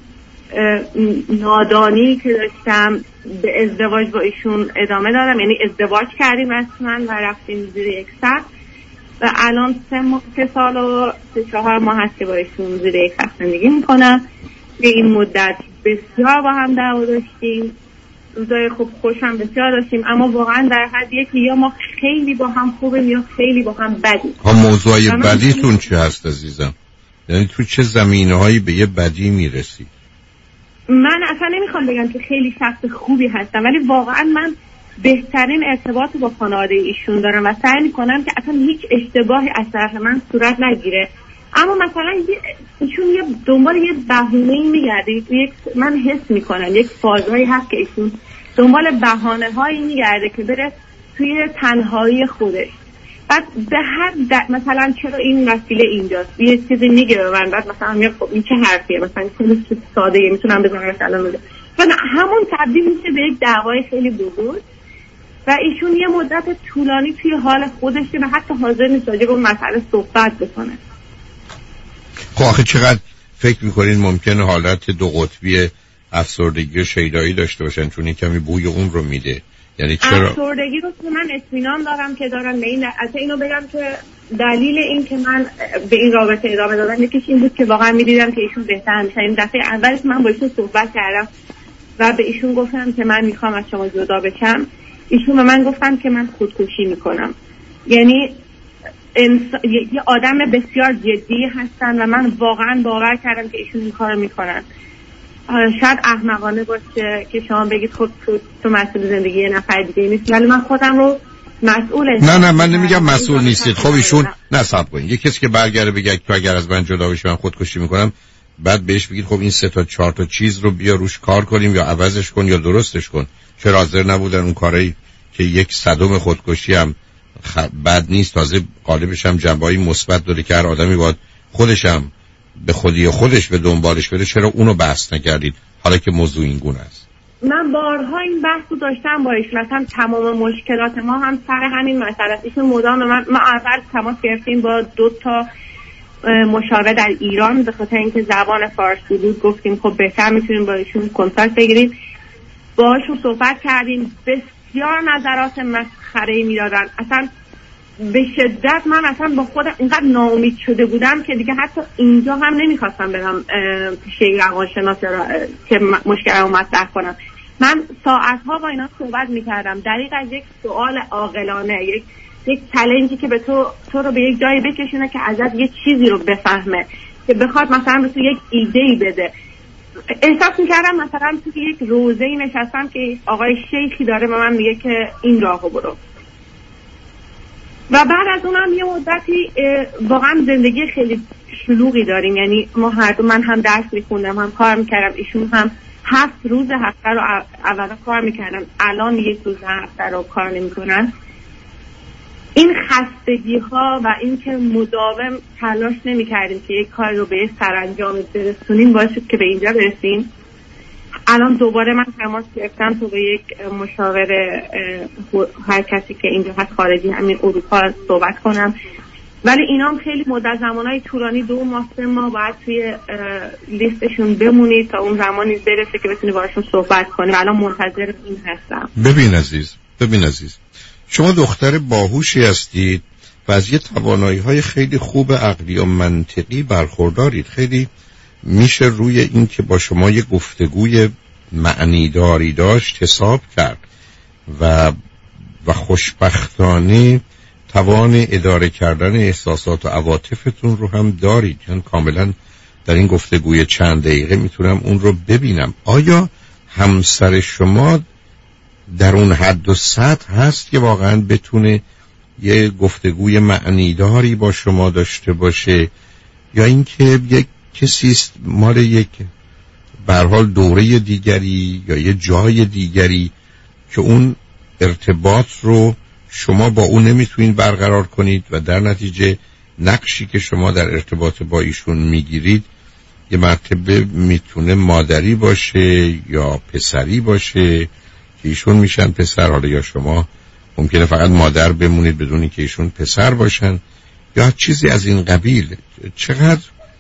[SPEAKER 6] نادانی که داشتم، به ازدواج با ایشون ادامه دادم. یعنی ازدواج کردیم رسما و رفتیم زیر یک سقف و الان 3 سال و 4 ماه هست که با ایشون زیر یک سقف زندگی میکنم. به این مدت بسیار با هم دعوا داشتیم، روزای خوب خوشم بسیار داشتیم، اما واقعا در حدیه که یا ما خیلی با هم خوبیم یا خیلی با هم بدیم.
[SPEAKER 3] موضوعی بدیتون چی هست عزیزم؟ یعنی تو چه زمینه‌هایی به یه بدی میرسی؟
[SPEAKER 6] من اصلا نمیخوام بگم که خیلی شخص خوبی هستم، ولی واقعا من بهترین ارتباط با خانواده ایشون دارم و سعی میکنم که اصلا هیچ اشتباهی از طرف من صورت نگیره. اما مثلا ایشون یه دنبال یه بهونه‌ای میگرده، من حس میکنم یک فازایی هست که ایشون دنبال بهانه‌هایی میگرده که بره توی تنهایی خودش. بعد به هر مثلا چرا این وسیله اینجاست یه چیزی میگه به من، بعد مثلا میگه خب این چه حرفیه، مثلا خیلی ساده‌ای میتونم بزنمش الان میگه، بعد همون تبدیل میشه به یک دعوای خیلی بزرگ و ایشون یه مدت طولانی توی حال خودشه و حتی حاضر نیست راجع به اون مسئله صحبت بکنه.
[SPEAKER 3] خب آخه چقدر فکر میکنین ممکنه حالت 2 قطبی افسردگی و شیدایی داشته باشن، چون این کمی بوی اون رو میده؟ یعنی چرا
[SPEAKER 6] افسردگی رو که من اطمینان دارم که دارن. به این اینو بگم که دلیل این که من به این رابطه ادامه دادم یکیش این بود که واقعا میدیدم که ایشون بهتر میشن. این دفعه اولش من با ایشون صحبت کردم و به ایشون گفتم که من میخوام از شما جدا بشم. ایشون به من گفتن که من خودکشی میکنم. یعنی یه آدم بسیار جدی هستن و من واقعا باور کردم که ایشون این کارو میکنن. شاید احمقانه باشه که شما بگید خب تو مسئول زندگی یه نفر دیگه نیست، ولی من خودم رو مسئول.
[SPEAKER 3] نه من نمیگم مسئول نیستید. خب ایشون نصب کنید یه کسی که برگره بگه تو اگر از من جدا بشی من خودکشی میکنم، بعد بهش بگید خب این 3 تا 4 تا چیز رو بیا روش کار کنیم یا عوضش کن یا درستش کن. چرا حاضر نبودن اون کاری که 1/100 خودکشی هم بد نیست، تازه غالبش هم جنبه‌ای مثبت داره که هر آدمی باید خودش هم به خودی خودش به دنبالش بره، چرا اونو بحث نکردید حالا که موضوع این گونه است؟
[SPEAKER 6] من بارها این بحثو داشتم با ایشون، اصلا تمام مشکلات ما هم سر همین مسئله است. ایشون مدام ما اول تماس گرفتیم با 2 تا مشاور در ایران به خاطر اینکه زبان فارسی بود، گفتیم خب بهتر میتونیم با ایشون کنتاکت بگیریم. باهاشون صحبت کردیم، بسیار نظرات مسخره‌ای میدادن. اصلا به شدت من اصلا با خودم اینقدر ناامید شده بودم که دیگه حتی اینجا هم نمیخواستم برم پیش روانشناس که مشکلمو مطرح کنم. من ساعتها با اینا صحبت میکردم دقیق از یک سوال عاقلانه، یک چالنجی که به تو رو به یک جایی بکشونه که ازت یه چیزی رو بفهمه، که بخواد مثلا به تو یک ایده‌ای بده. احساس میکردم مثلا تو یک روزه‌ای نشستم که آقای شیخی داره به من میگه که این راهو برو. و بعد از اونم یه مدتی واقعا زندگی خیلی شلوغی داریم، یعنی ما هر دو، من هم درس میخوندم هم کار میکردم، ایشون هم 7 روز هفته رو اولا کار میکردن، الان 1 روز هفته رو کار نمیکنن. این خستگی ها و این که مداوم تلاش نمیکردیم که یک کار رو به سرانجام برسونیم باعث شد که به اینجا برسیم. الان دوباره من تماس گرفتم تو به یک مشاور هر کسی که اینجا هست خارجی همین اروپا صحبت کنم، ولی اینا هم خیلی مدت زمانهای طولانی 2 ماه 3 ماه باید توی لیستشون بمونید تا اون زمانی برسه که بتونی باشون صحبت کنی. الان منتظر این هستم.
[SPEAKER 3] ببین عزیز شما دختر باهوشی هستید و از یه توانایی‌های خیلی خوب عقلی و منطقی برخوردارید. خیلی میشه روی این که با شما یه گفتگوی معنیداری داشت حساب کرد و خوشبختانه توان اداره کردن احساسات و عواطفتون رو هم دارید. یعنی کاملا در این گفتگوی چند دقیقه میتونم اون رو ببینم. آیا همسر شما در اون حد و سطح هست که واقعا بتونه یه گفتگوی معنیداری با شما داشته باشه، یا اینکه یک کسی است مال یک به هر حال دوره دیگری یا یه جای دیگری که اون ارتباط رو شما با اون نمیتونید برقرار کنید و در نتیجه نقشی که شما در ارتباط با ایشون میگیرید یه مرتبه میتونه مادری باشه یا پسری باشه که ایشون میشن پسر، حالا یا شما ممکنه فقط مادر بمونید بدونی که ایشون پسر باشن یا چیزی از این قبیل. چقدر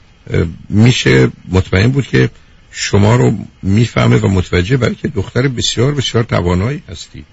[SPEAKER 3] میشه مطمئن بود که شما رو میفهمه و متوجه، برای که دختر بسیار بسیار توانایی هستی؟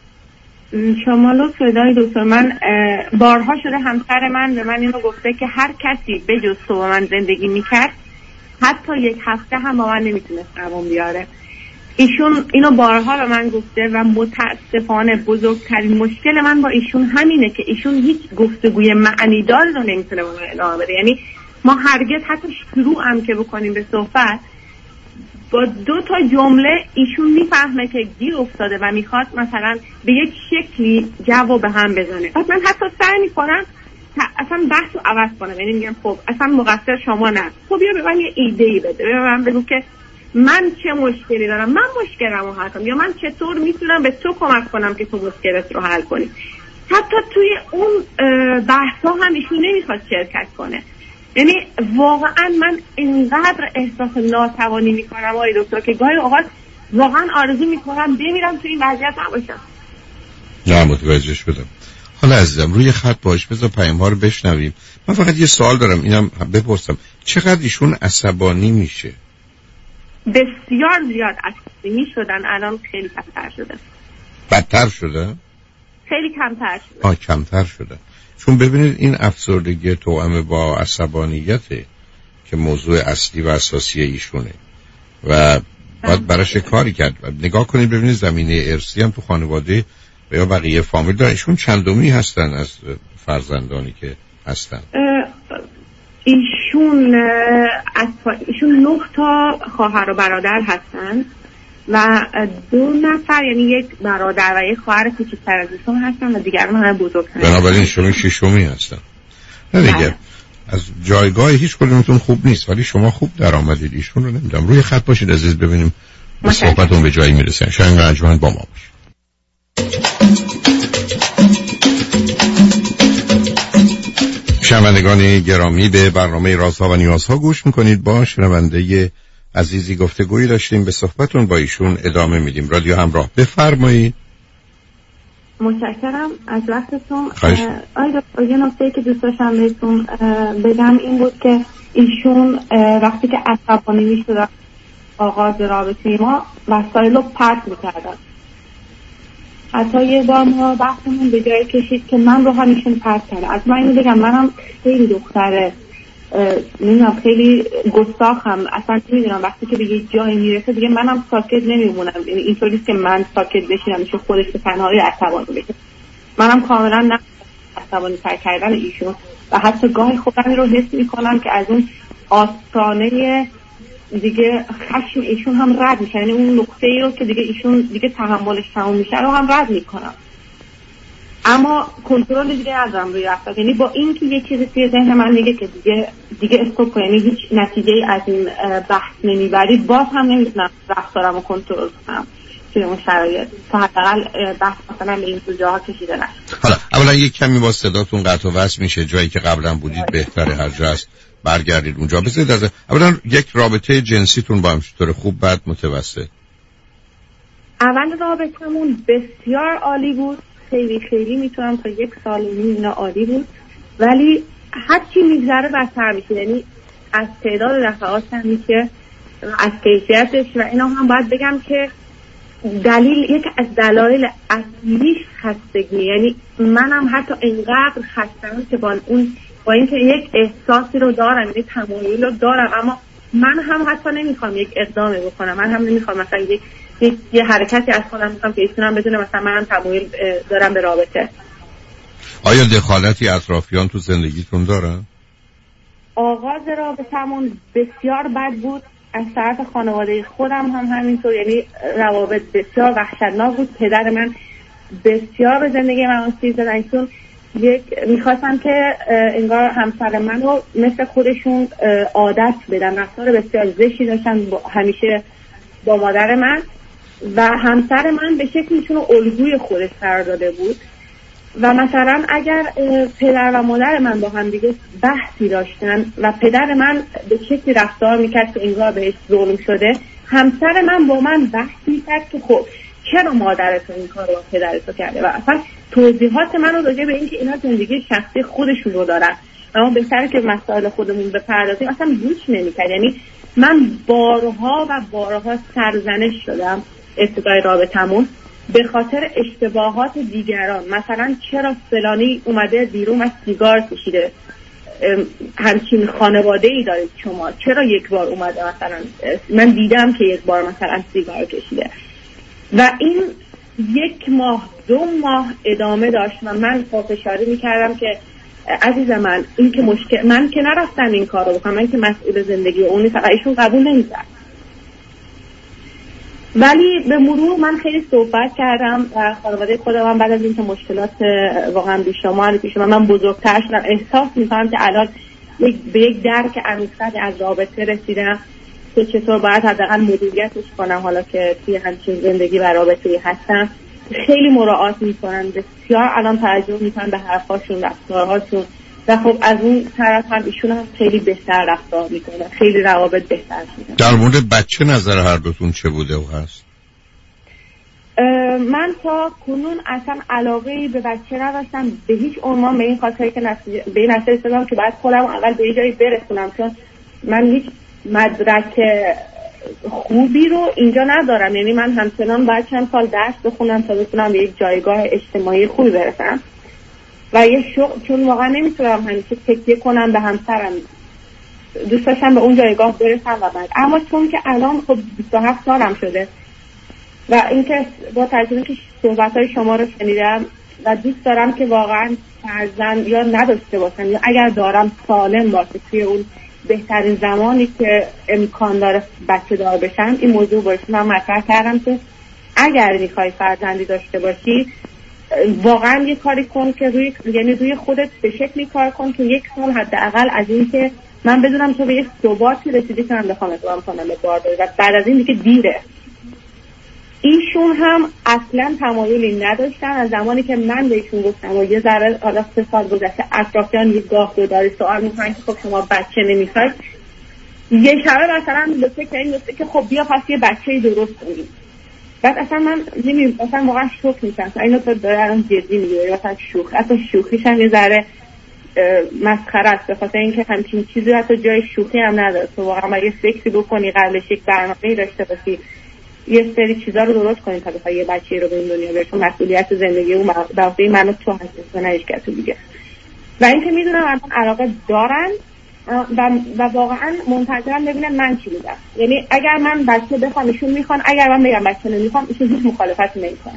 [SPEAKER 6] شما لطف دارید دکتر. من بارها شده همسر من به من اینو گفته که هر کسی به جز تو من زندگی میکرد حتی 1 هفته هم با من نمیتونست دوام بیاره. ایشون اینو بارها به من گفته و متاسفانه بزرگترین مشکل من با ایشون همینه که ایشون هیچ گفتگوی معنیدار رو نمیتونه با من ادامه بده. یعنی ما هرگز حتی شروع هم که بکنیم به صحبت با 2 تا جمله ایشون میفهمه که گیر افتاده و میخواد مثلا به یک شکلی جواب هم بزنه. بعد من حتی سعی میکنم اصلا بحث رو عوض کنم، یعنی میگم خب اصلا مقصر شما نه، خب بیا به من یه ایده‌ای بده، به من بگو که من چه مشکلی دارم، من مشکلمو حل کنم، یا من چطور میتونم به تو کمک کنم که تو مشکلت رو حل کنی. حتی توی اون بحثا هم ایشون نمیخواد شرکت کنه. یعنی واقعا من اینقدر احساس ناتوانی میکنم آقای دکتر که گاهی اوقات واقعا آرزو میکنم بمیرم توی این وضعیت نباشم.
[SPEAKER 3] نه متوجه شدم. حالا عزیزم روی خط باش، بذار پیام‌ها رو بشنویم. من فقط یه سوال دارم، اینم بپرسم، چقدر ایشون عصبانی میشه؟
[SPEAKER 6] بسیار زیاد عصبانی شدن، الان خیلی کمتر شده.
[SPEAKER 3] بدتر شده؟
[SPEAKER 6] خیلی کمتر شده.
[SPEAKER 3] کمتر شده. چون ببینید این افسردگی توأم با عصبانیته که موضوع اصلی و اساسی ایشونه و باید براش کاری کرد. نگاه کنید ببینید زمینه ارثی هم تو خانواده و یا بقیه فامیل دارن. ایشون چندمی هستن از فرزندانی که هستن؟
[SPEAKER 6] ایشون 9 تا خواهر و برادر هستن و 2 نفر، یعنی 1 برادر و 1 خواهر کوچکتر از ایشون هستن و دیگران همه بزرگتر.
[SPEAKER 3] بنابراین شما 6می هستن. نه دیگه از جایگاه هیچ کدومتون خوب نیست، ولی شما خوب درآمدید. ایشون رو نمیدونم. روی خط باشید عزیز ببینیم به صحبتون به جایی میرسه. شاید رنجمند با ما باشه. شنوندگان گرامی به برنامه رازها و نیازها گوش میکنید. با شنونده عزیزی گفتگویی داشتیم، به صحبتون با ایشون ادامه میدیم. رادیو همراه، بفرمایید.
[SPEAKER 6] متشکرم از وقتتون. یه نکته که دوست داشتم بهتون بگم این بود که ایشون وقتی که عصبانی میشد آغاز رابطه ما وسایل رو پرت میکردن. حتی یه بار ما بحثمون به جای کشید که من رو همیشون پرت کرده. از من اینو بگم منم خیلی دختره نمیدونم خیلی گستاخم، اصلا نمیدونم وقتی که به یه جایی میرسه دیگه منم ساکت نمیمونم. یعنی اینطوریست که من ساکت بشینم میشه خودش به تنهایی عصبانی بشه. منم کاملا نه عصبانی تر کردن ایشون و حتی گاهی خودم رو حس میکنم که از اون آستانه دیگه خشم ایشون هم رد میشه، یعنی اون نقطه ای رو که دیگه ایشون دیگه تحملش تموم میشه رو هم رد میکنم. اما کنترل دیگه ندارم روی رفتار. یعنی با این که یه چیزی توی ذهن من میگه که دیگه استاپ کنم، یعنی هیچ نتیجه از این بحث نمیبرید، باز هم نمیتونم رفتارم رو کنترل کنم توی اون شرایط تا حداقل بحث مثلا به این جاها کشیده نشه.
[SPEAKER 3] حالا اولا یک کمی با صداتون قطع و وصل میشه، جایی که قبلا بودید بهتره هر جا هست برگردید اونجا. بذارید اولا یک رابطه جنسیتون با هم چطور؟ خوب، بد، متوسط؟
[SPEAKER 6] اول رابطمون بسیار عالی بود، خیلی میتونم تا 1 سال و نیم اینا عالی بود، ولی هر چی میگذره بدتر میشه. یعنی از تعداد دفعات هم میشه، از کیفیتش، و اینا هم باید بگم که یک از دلایل اصلیش خستگی. یعنی منم حتی اینقدر خستم که با اینکه یک احساسی رو دارم، یعنی تمایل رو دارم، اما من هم حتی نمیخوام یک اقدامی بکنم، من هم نمیخوام مثلا یه حرکتی از خودم میخوام که ایشون هم بدونه مثلا منم تمایل دارم به رابطه.
[SPEAKER 3] آیا دخالتی اطرافیان تو زندگیتون دارن؟
[SPEAKER 6] آغاز رابطمون بسیار بد بود، از طرف خانواده خودم هم همینطور، یعنی روابط بسیار وحشتناک بود. پدر من بسیار به زندگی من آسیب زدن، چون میخواستم که انگار همسر من رو مثل خودشون عادت بدن، رفتار بسیار زشتی داشتن همیشه با مادر من، و همسر من به شکلی ایشون رو الگوی خودش قرار داده بود. و مثلا اگر پدر و مادر من با هم دیگه بحثی داشتن و پدر من به شکلی رفتار میکرد که انگار بهش ظلم شده، همسر من با من بحث میکرد که خب چرا مادرت این کار رو با پدرت کرده، و اصلا توضیحات من رو راجع به این که اینا زندگی شخصی خودشون رو دارن، اما بهتره که مسائل خودمون بپردازیم، اصلا گوش نمیکرد. یعنی من بارها و بارها سرزنش شدم ابتدای رابطمون به خاطر اشتباهات دیگران. مثلا چرا فلانی اومده بیرون از سیگار کشیده، همچین خانواده‌ای دارید شما، چرا یک بار اومده مثلا من دیدم که یک بار مثلا سیگار کشیده، و این 1 ماه 2 ماه ادامه داشت و من پافشاری میکردم که عزیز من این که مشکل من که نرفتم این کار رو بکنم، من که مسئول زندگی اون نیستم، ایشون قبول نمی‌کرد. ولی به مرور من خیلی صحبت کردم و خانواده خودم بعد از اینکه مشکلات واقعا بیشمار پیش من بزرگتر شدم، احساس می‌کنم که الان به یک درک عمیق‌تری از رابطه رسیدم که چطور باید حداقل مدیریتش کنم. حالا که توی همچین زندگی و رابطه‌ای هستم خیلی مراعات می‌کنن، بسیار الان توجه می‌کنن به حرفاشون، رفتارهاشون، و خب از اون طرف هم ایشون هم خیلی بهتر رفتار میکنه، خیلی روابط بهتر شده.
[SPEAKER 3] در مورد بچه نظر هر دوتون چه بوده و هست؟
[SPEAKER 6] من تا کنون اصلا علاقه‌ای به بچه نداشتم به هیچ عنوان، به این خاطر که به این نتیجه رسیدم که باید خودم اول به یه جایی برسونم، چون من هیچ مدرک خوبی رو اینجا ندارم. یعنی من همچنان باید چند سال درس بخونم تا بتونم به یک جایگاه اجتماعی خوبی برسم، و یه شغل، چون واقعا نمیتونم همیشه تکیه کنم به همسرم، دوست داشتم به اون جایگاه برسم و بعد. اما چون که الان خب 27 سالم شده و اینکه با تجربه که صحبت‌های شما رو شنیدم و دوست دارم که واقعا فرزند یا نداشته باشم، یا اگر دارم سالم باشه توی اون بهترین زمانی که امکان داره بچه دار بشم، این موضوع باشه من مطرح کردم که اگر میخوای فرزندی داشته باشی واقعا یه کاری کن که روی خودت به شکلی کار کن که 1 سال حداقل از این که من بدونم تو به یک ثباتی رسیدی که من بخوام اقدام کنم به بار بری، و بعد از این دیگه دیره. ایشون هم اصلا تمایلی نداشتن از زمانی که من بهشون گفتم و یه ذره حالا 3 سال گذشته اطرافیان یه گاه داری سوال میکنن که خب شما بچه نمیخواید، یه شبه مثلا به فکر این گفته که خب بیا پس یه بچه درست کنیم. بعد اصلا من مثلا واقعا شوک میشم، اینو تو داره الان جدی میگیره، مثلا شوخیش هم یه ذره مسخره است، به خاطر اینکه همچین چیزی حتی جای شوخی هم نداره. تو واقعا اگه فکری بکنی قبلش یک برنامه‌ای داشته باشی، یه سری چیزا رو درست کنی تا بخوای یه بچه‌ای رو به این دنیا بیاری، چون مسئولیت زندگی اون دفعه منو تو هستی و نه هیچ کس دیگه. و اینکه میدونم الان علاقه دارن و واقعا منتظرم ببینم من چی میگم. یعنی اگر من بچه بخوام ایشون میخوان، اگر من بگم بچه نمیخوام ایشون هیچ مخالفتی نمیکنن.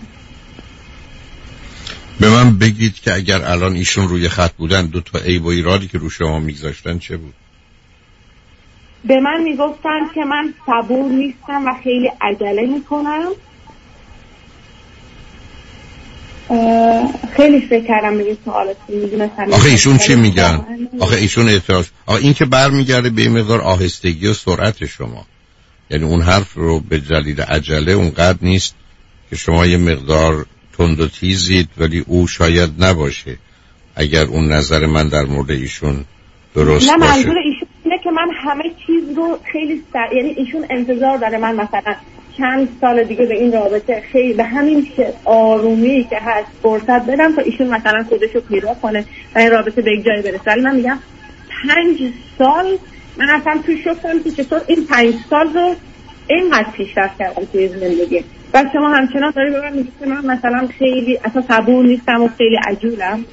[SPEAKER 3] به من بگید که اگر الان ایشون روی خط بودن 2 تا عیب و ایرادی که رو شما میگذاشتن چه بود؟
[SPEAKER 6] به من میگفتن که من صبور نیستم و خیلی عجله میکنم. خیلی فکر کردم به این سوالات. میدونستم
[SPEAKER 3] آخه ایشون چی میگن؟ آخه ایشون اعتراض این که برمیگرده به این مقدار آهستگی و سرعت شما، یعنی اون حرف رو به دلیل عجله اونقدر نیست که شما یه مقدار تند و تیزید، ولی او شاید نباشه اگر اون نظر من در مورد ایشون درست باشه.
[SPEAKER 6] نه منظور ایشون اینه که من همه چیز رو خیلی یعنی ایشون انتظار داره من مثلا چند سال دیگه به این رابطه خیلی به همین آرومی که هست فرصت بدم تا ایشون مثلا خودشو پیدا کنه و این رابطه به یک جایی برسه. ولی من میگم 5 سال من اصلا توی شفتم که چطور این 5 سال رو اینقدر پیشرفت کردم توی زندگی و شما همچنان داری به من میگی که من مثلا خیلی اصلا صبور نیستم و خیلی عجولم.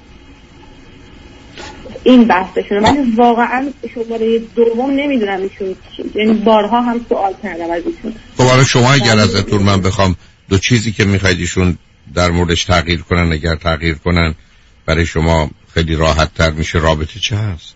[SPEAKER 6] این بحثشونه. ولی واقعا شماره دوم نمیدونم ایشون چی، یعنی بارها هم سوال کردم از ایشون.
[SPEAKER 3] خب حالا شما اگر ازتون من بخوام دو چیزی که میخواید ایشون در موردش تغییر کنن، اگر تغییر کنن برای شما خیلی راحت تر میشه، رابطه چه هست؟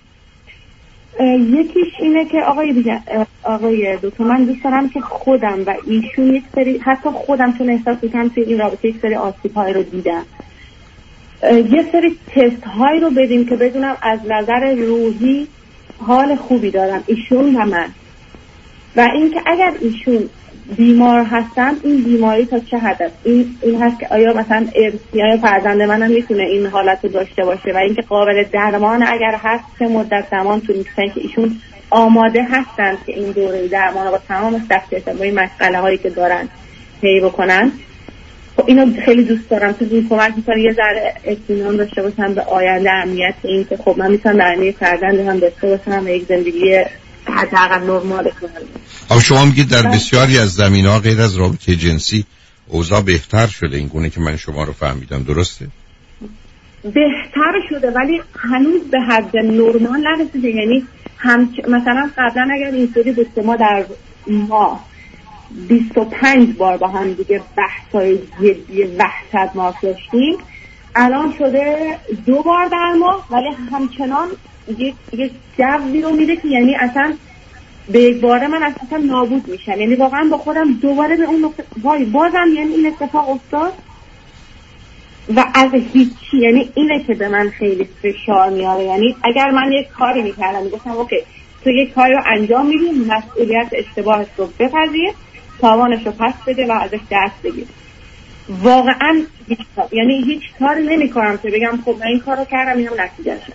[SPEAKER 6] یکیش اینه که آقای دکتر من دوست دارم که خودم و ایشون یک سری، حتی خودم چون احساس میکنم توی این رابطه یک سری آسیب‌های رو دیدم، یه سری تست هایی رو بدیم که بدونم از نظر روحی حال خوبی دارم ایشون و من، و اینکه اگر ایشون بیمار هستن این بیماری تا چه حد است. این هست که آیا مثلا ارثی، آیا فرزند منم میتونه این حالت رو داشته باشه، و اینکه قابل درمان اگر هست چه مدت زمان طول میکشه که ایشون آماده هستن که این دوره درمان رو با تمام سختی‌ها با این مسئله هایی که دارن طی بکنن. خب اینو خیلی دوست دارم که این کمک می‌کنه یه ذره اطمینان داشته باشم به آینده، امنیت این که خب من میتونم درنی فرزند هم داشته باشم و یک زندگی حداقل نرمال کنم.
[SPEAKER 3] آخه شما میگید در بسیاری از زمینه‌ها غیر از رابطه جنسی اوضاع بهتر شده، این گونه که من شما رو فهمیدم، درسته؟
[SPEAKER 6] بهتر شده ولی هنوز به حد نرمال نرسیده. یعنی مثلا قبلا اگر اینطوری بود که ما در ماه 25 بار با هم دیگه بحث‌های جدی وحشتناک داشتیم، الان شده 2 بار در ماه، ولی همچنان یک جوی رو میده که یعنی اصلا به یک باره من اصلا نابود میشم. یعنی واقعا با خودم دوباره به اون نقطه وای بازم یعنی این اتفاق افتاد و از هیچی. یعنی اینه که به من خیلی فشار میاره. یعنی اگر من یک کاری میکردم میگفتم اوکی تو یک کاری رو انجام میدی، مسئولیت اشتباهت رو بپذیر، تاوانش رو پس بده و ازش درس بگیر. واقعا یعنی هیچ کاری نمی کنم که بگم خب من این کار رو کردم اینم نتیجه شد.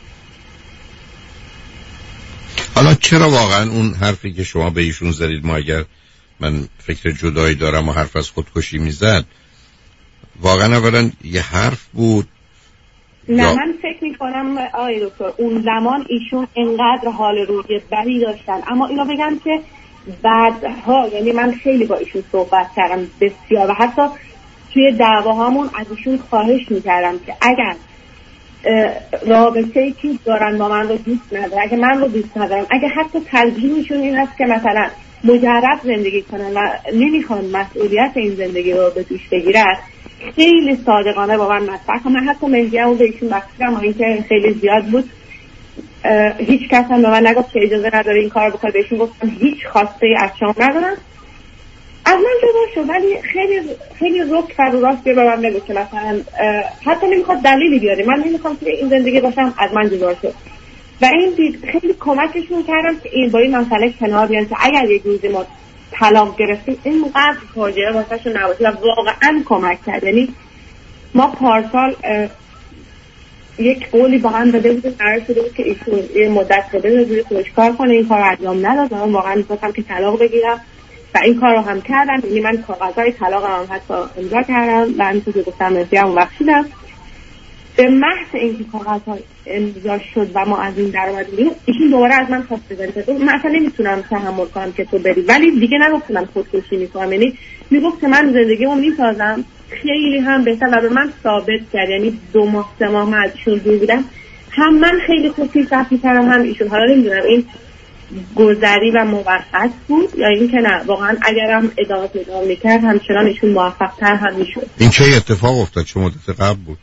[SPEAKER 3] حالا چرا واقعا اون حرفی که شما به ایشون زدید، ما اگر من فکر جدایی دارم و حرف از خودکشی میزد، واقعا اولا یه حرف بود؟
[SPEAKER 6] نه من فکر میکنم آقای دکتر اون زمان ایشون انقدر حال روحی بدی داشتن، اما اینو بگم که بعدها یعنی من خیلی با ایشون صحبت کردم بسیار و حتی توی دعواهامون از ایشون خواهش میکردم که اگر رابطه‌ای که دارن با من رو دوست ندارن، اگه من رو دوست ندارن، اگه حتی ترجیحشون این هست که مثلا مجرد زندگی کنن و نمیخوان مسئولیت این زندگی رو به دوش بگیرن، خیلی صادقانه با من مطرح کنن. من حتی مهریه‌مو به ایشون بخشیدم و اینکه خیلی زیاد بود، هیچ کس هم به من نگفت که اجازه نداره این کار بکنه. بهشون گفتم هیچ خواسته از شما ندارم، از من جدا شد. ولی خیلی رک و رو راست به من بگو که مثلا حتی نمیخواد دلیلی بیاره، من نمیخوام که این زندگی باشم، از من جدا شد. و این خیلی کمکشون کردم که این با این مسئله کنار بیان که اگر یک روزی ما طلاق گرفتیم اینقدر فاجعه واسهشون نباشه. و واقعا کمک کرد. یعنی ما پارسال یک قولی با هم داده بودیم، قرار شده بود که ایشون یه مدت بده روی خودش کار کنه، این کار رو انجام نداد. من واقعا می‌خواستم که طلاق بگیرم و این کار رو هم کردم. یعنی من کاغذهای طلاق هم حتی امضا کردم و همینطور که گفتم مهریه‌مو بخشیدم. به محض اینکه کاغذها امضا شد و ما از این در اومدیم، ایشون دوباره از من خواسته بره. من اصلا نمیتونم تحمل کنم که تو بری، ولی دیگه نگفتم خودکشی میکنم. یعنی میگفت که من زندگیمو میسازم. خیلی هم بهتر و به من ثابت کرد. یعنی 2 ماه 3 ماه من ازشون دور بودم، هم من خیلی خوب پیشرفت میکردم هم ایشون. حالا نمیدونم این گذری و موقت بود یا این که نه واقعا اگرم ادامه میکرد همچنان ایشون موفق تر هم میشد.
[SPEAKER 3] این چه اتفاق افتاد؟ چه مدت قبل بود؟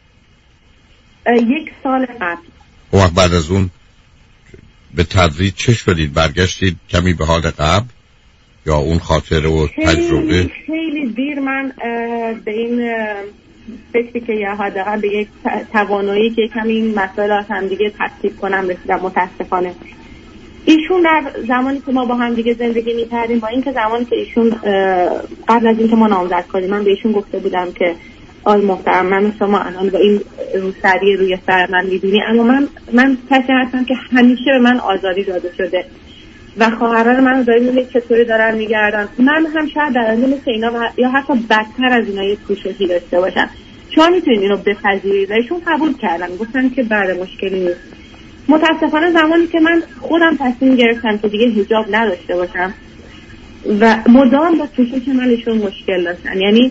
[SPEAKER 6] 1 سال قبل.
[SPEAKER 3] و بعد از اون به تدریج چه شدید؟ برگشتید کمی به حال قبل یا اون خاطره و تجربه؟
[SPEAKER 6] خیلی دیر من به این فکری که یا حداقل به یک توانایی که کمی این مسائل از هم دیگه تفکیک کنم رسیدم. متاسفانه ایشون در زمانی که ما با هم دیگه زندگی می‌کردیم، با اینکه زمانی که ایشون قبل از اینکه ما نامزد کنیم من به ایشون گفته بودم که آی محترم، من شما الان با این روسری روی سر من می‌بینی، اما من کسی هستم که همیشه به من آزادی داده شده و خواهران من دارن چطوری دارن میگردن، من هم شاید در آینده مثل اینا یا حتی بدتر از اینا یه پوششی داشته باشم. شما میتونید اینو بپذیرید. ایشون قبول کردن، گفتن که بله مشکلی نیست. متاسفانه زمانی که من خودم تصمیم گرفتم که دیگه حجاب نداشته باشم و مدام با پوشش من ایشون مشکل داشتن، یعنی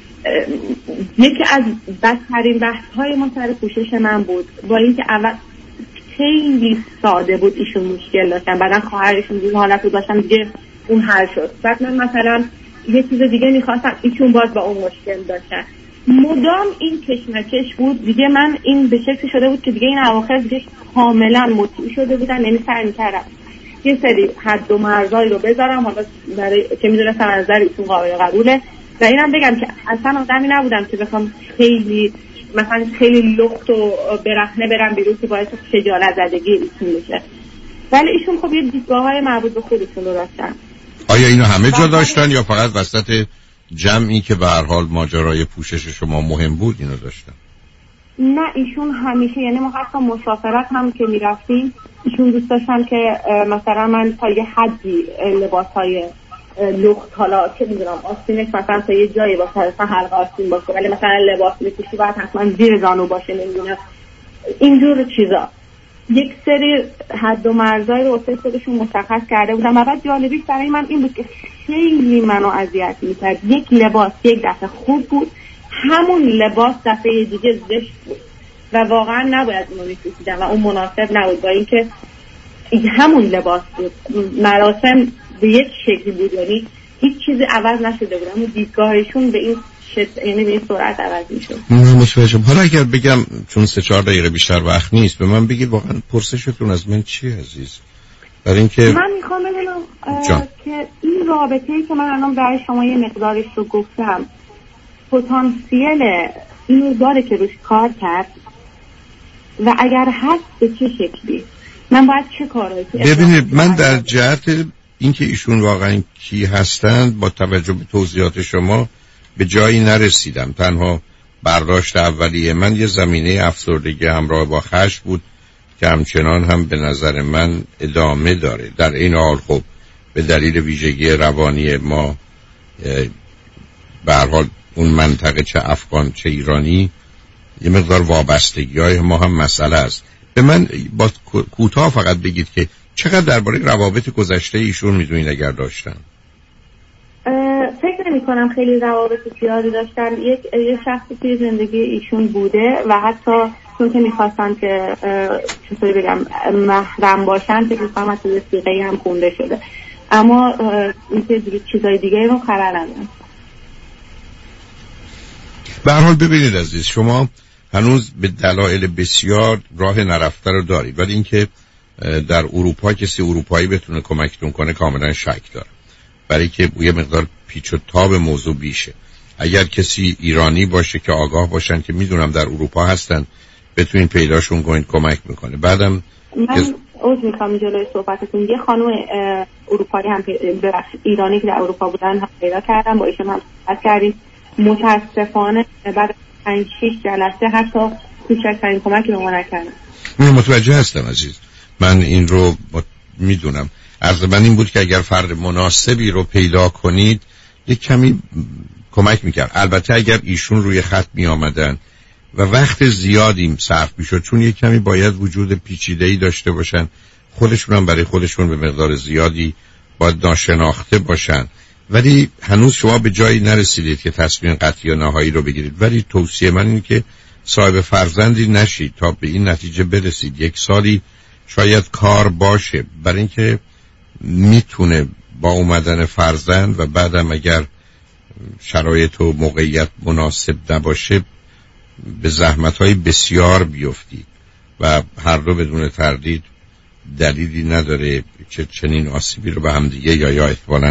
[SPEAKER 6] یکی از بدترین بحث‌های ما سر پوشش من بود، با اینکه اول خیلی ساده بود ایشون مشکل داشتن، بعدن خواهرشون این حالت رو داشتن دیگه اون حل شد. بعد من مثلا یه چیز دیگه می‌خواستم، ایشون باز با اون مشکل داشتن. مدام این کشمکش بود دیگه. من این به شکلی شده بود که دیگه این اواخر دیگه کاملا مطیع شده بودن، یعنی سعی می‌کردم یه سری حد و مرزایی رو بذارم حالا برای که می‌دونستم از نظر ایشون قابل قبوله. و اینم بگم که اصلا آدمی نبودم که بخوام خیلی مثلا خیلی لخت و برهنه برم بیرون که باعث خجالت زدگی ایشون بشه. ولی ایشون خب یه دیدگاه‌های مربوط به خودشون رو داشتن.
[SPEAKER 3] آیا اینو همه جا داشتن یا فقط وسط جمعی که به هر حال ماجرای پوشش شما مهم بود اینو داشتن؟
[SPEAKER 6] نه ایشون همیشه، یعنی ما حتی مسافرت هم که میرفتیم ایشون دوست داشتن که مثلا من تا یه حدی لباس‌های لخت، حالا چه میدونم آستینش مثلا تا یه جایی باشه، مثلا حلقه آستین باشه، ولی مثلا لباس میپوشی باید حتما زیر زانو باشه، نمیدونم اینجور چیزا. یک سری حد و مرزایی رو واسه خودشون مشخص کرده بودن. و بعد جالبیش برای من این بود که خیلی منو اذیت میکرد. یک لباس یک دفعه خوب بود، همون لباس دفعه دیگه زشت بود و واقعا نباید اونو میپوشیدن و اون مناسب نبود، با اینکه همون لباس بود. مراسم به یک شکلی بود، یعنی هیچ چیزی عوض نشده بود، اما دیدگاهشون به این یعنی به این سرعت عوض میشد.
[SPEAKER 3] متوجهم. حالا اگر بگم چون 3-4 دقیقه بیشتر وقت نیست، به من بگید واقعا پرسشتون از من چیه عزیز؟ برای اینکه
[SPEAKER 6] من میخوام بدونم که این رابطه‌ای که من الان برای شما یه مقدارش رو گفتم پتانسیل اینو داره که روش کار کرد و اگر هست به چه شکلی؟ من باید چه کارایی کنم؟
[SPEAKER 3] ببینید من در جهت اینکه ایشون واقعا کی هستند با توجه به توضیحات شما به جایی نرسیدم. تنها برداشت اولیه من یه زمینه افسردگی همراه با خشم بود که همچنان هم به نظر من ادامه داره. در این حال خب به دلیل ویژگی روانی ما به هر حال اون منطقه چه افغان چه ایرانی یه مقدار وابستگی‌های ما هم مسئله است. به من با کوتاه فقط بگید که چقدر درباره روابط گذشته ایشون میدونید اگر داشتن؟
[SPEAKER 6] فکر نمی کنم خیلی روابط زیادی داشتن. یه شخصی توی زندگی ایشون بوده و حتی چون که میخواستن که چطوری بگم محرم باشن که میخواستن حتی وثیقه‌ای هم خونده شده، اما اینکه چیزای دیگه رو خبر ندارم.
[SPEAKER 3] به هر حال ببینید عزیز، شما هنوز به دلایل بسیار راه نرفته رو دارید، ولی اینکه در اروپا کسی اروپایی بتونه کمکتون کنه کاملا شک داره، برای که یه مقدار پیچ و تاب موضوع بیشه. اگر کسی ایرانی باشه که آگاه باشن که میدونم در اروپا هستن بتونین پیداشون کنید کمک میکنه. بعدم
[SPEAKER 6] من عذر میخوام جلوی صحبتتون، یه خانم اروپایی هم ایرانی که در اروپا بودن هم پیدا کردم، با ایشون هم صحبت کردیم. متاسفانه بعد 5-6 جلسه حتی کوچکترین کمکی به ما نکردن.
[SPEAKER 3] من متوجه هستم عزیز، من این رو میدونم. عرض من این بود که اگر فرد مناسبی رو پیدا کنید یک کمی کمک میکرد. البته اگر ایشون روی خط میآمدن و وقت زیادی صرف میشد، چون یک کمی باید وجود پیچیده‌ای داشته باشن، خودشون هم برای خودشون به مقدار زیادی باید ناشناخته باشن، ولی هنوز شما به جایی نرسیدید که تصمیم قطعی و نهایی رو بگیرید. ولی توصیه من اینه که صاحب فرزندی نشید تا به این نتیجه برسید. 1 سالی شاید کار باشه برای اینکه میتونه با اومدن فرزند و بعدم اگر شرایط و موقعیت مناسب نباشه به زحمت‌های بسیار بیفتید و هر دو بدون تردید دلیلی نداره چه چنین آسیبی رو به هم دیگه یا احتمالاً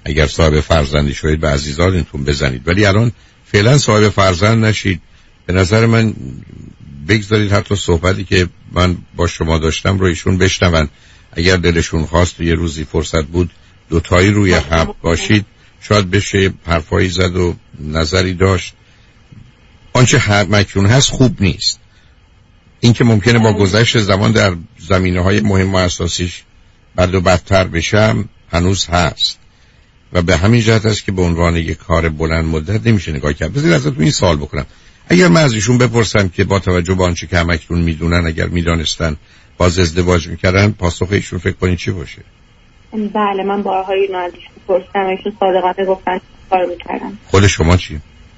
[SPEAKER 3] اگر صاحب فرزندی شدید به عزیزانتون بزنید، ولی الان فعلا صاحب فرزند نشید. به نظر من بگذارید حتی صحبتی که من با شما داشتم رو ایشون بشنون. اگر دلشون خواست و یه روزی فرصت بود دوتایی روی هم باشید، شاید بشه حرفایی زد و نظری داشت. آنچه مکنون هست خوب نیست. این که ممکنه با گذشت زمان در زمینه‌های مهم و اساسیش بد و بدتر بشم هنوز هست و به همین جهت است که به عنوان یک کار بلند مدت نمیشه نگاه کرد. بذارید ازتون این سوال بکنم، اگر من از ایشون بپرسم که با توجه به آنچه که همکنون میدونن اگر میدانستن باز ازدواج میکردن، پاسخ ایشون فکر کنید چی باشه؟
[SPEAKER 6] بله، من بارها اینو از ایشون پرسیدم، ایشون صادقانه گفتن کار میکردن. خود
[SPEAKER 3] شما چی؟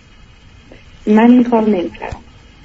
[SPEAKER 6] من این کار نمیکردم.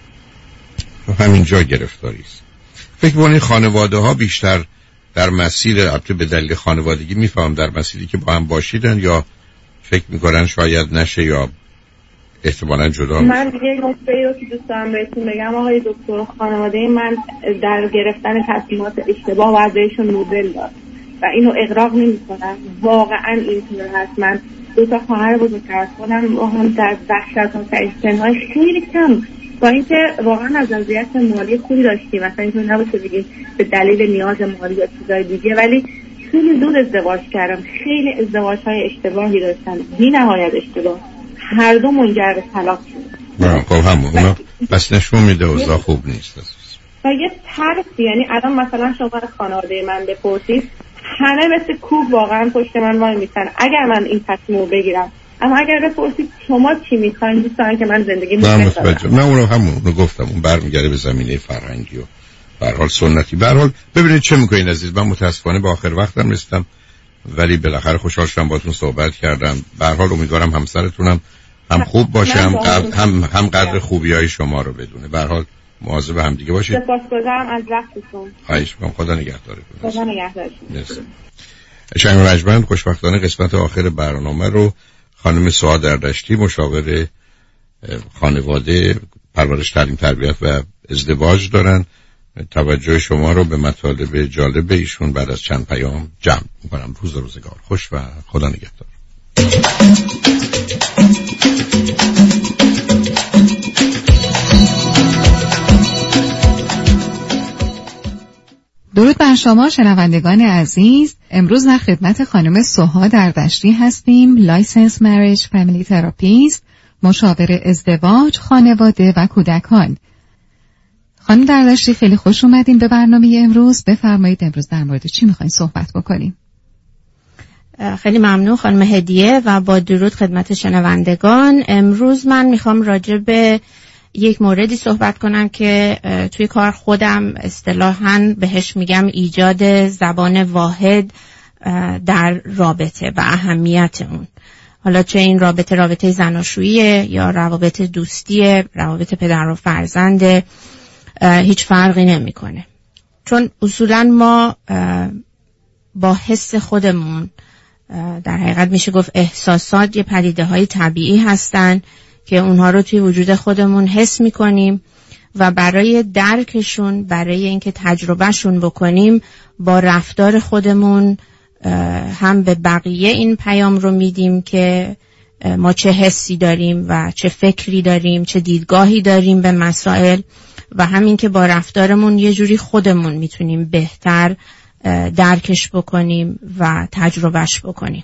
[SPEAKER 3] همینجا گرفتاری است. فکر کنید خانواده ها بیشتر در مسیر، البته به دلیل خانوادگی میفهم، در مسیری که با هم باشیدن یا فکر میکنن شاید نشه یا احتمالاً جدا میشه؟
[SPEAKER 6] من دیگه یک نکته‌ای رو که دوست دارم بهتون بگم آقای دکتر، خانواده من در گرفتن تصمیمات اشتباه و ازشون نوبل داد و اینو اغراق نمی‌کنن. واقعاً اینطور هست. من 2 خواهر بزرگتر از خودم با هم در وحشتناک سن‌های خیلی کم، با اینکه واقعاً از وضعیت مالی خوبی داشتیم، مثلا اینطور نباشه بگیم به دلیل نیاز مالی یا چیزای دیگه، ولی خیلی زود ازدواج کردم. خیلی ازدواج‌های اشتباهی داشتن، بی‌نهایت اشتباه. هر دو منجر به طلاق شد.
[SPEAKER 3] خب همون پس نشون میده اوضاع خوب نیست.
[SPEAKER 6] و یه ترسی، یعنی الان مثلا شما از خانواده من بپرسید، همه مثل کوب واقعا پشت من وای میسن اگر من این تصمیم بگیرم. اما اگر بپرسید شما چی میخواین، دوست دارن که من زندگی
[SPEAKER 3] متوجه. نه اونو همون گفتم، اون برمیگره به زمینه فرهنگی و به هر حال سنتی. به هر حال ببینید چه میکنین عزیز. من متاسفانه به آخر وقتم رسیدم، ولی بالاخره خوشحال شدم باهاتون صحبت کردم. به هر حال امیدوارم همسرتونم هم خوب باشه، هم قدر خوبیای شما رو بدونه. به هر حال مواظب هم دیگه باشید.
[SPEAKER 6] سپاسگزارم از وقتتون.
[SPEAKER 3] خواهش می‌کنم. خدا نگهدارتون.
[SPEAKER 6] خدا نگهدارتون.
[SPEAKER 3] شنگ رجمن خوشبختانه قسمت آخر برنامه رو خانم سعاد دردشتی، مشاور خانواده، پرورش، تعلیم، تربیت و ازدواج دارن. توجه شما رو به مطالب جالب ایشون بعد از چند پیام جمع می‌کنم. روزگار خوش و خدا نگهدار.
[SPEAKER 7] درود بر شما شنوندگان عزیز. امروز در خدمت خانم سوها دردشتی هستیم، لایسنس مریج فامیلی تراپیست، مشاور ازدواج، خانواده و کودکان. خانم دردشتی خیلی خوش اومدین به برنامه امروز. بفرمایید امروز در مورد چی میخواین صحبت بکنیم؟
[SPEAKER 8] خیلی ممنون خانم هدیه و با درود خدمت شنوندگان. امروز من میخوام راجع به یک موردی صحبت کنم که توی کار خودم اصطلاحاً بهش میگم ایجاد زبان واحد در رابطه و اهمیت اون. حالا چه این رابطه زناشویی یا روابط دوستی، روابط پدر و فرزند، هیچ فرقی نمیکنه. چون اصولاً ما با حس خودمون، در حقیقت میشه گفت احساسات یه پدیده های طبیعی هستن که اونها رو توی وجود خودمون حس میکنیم و برای درکشون، برای اینکه تجربهشون بکنیم، با رفتار خودمون هم به بقیه این پیام رو میدیم که ما چه حسی داریم و چه فکری داریم، چه دیدگاهی داریم به مسائل، و همین که با رفتارمون یه جوری خودمون میتونیم بهتر درکش بکنیم و تجربهش بکنیم.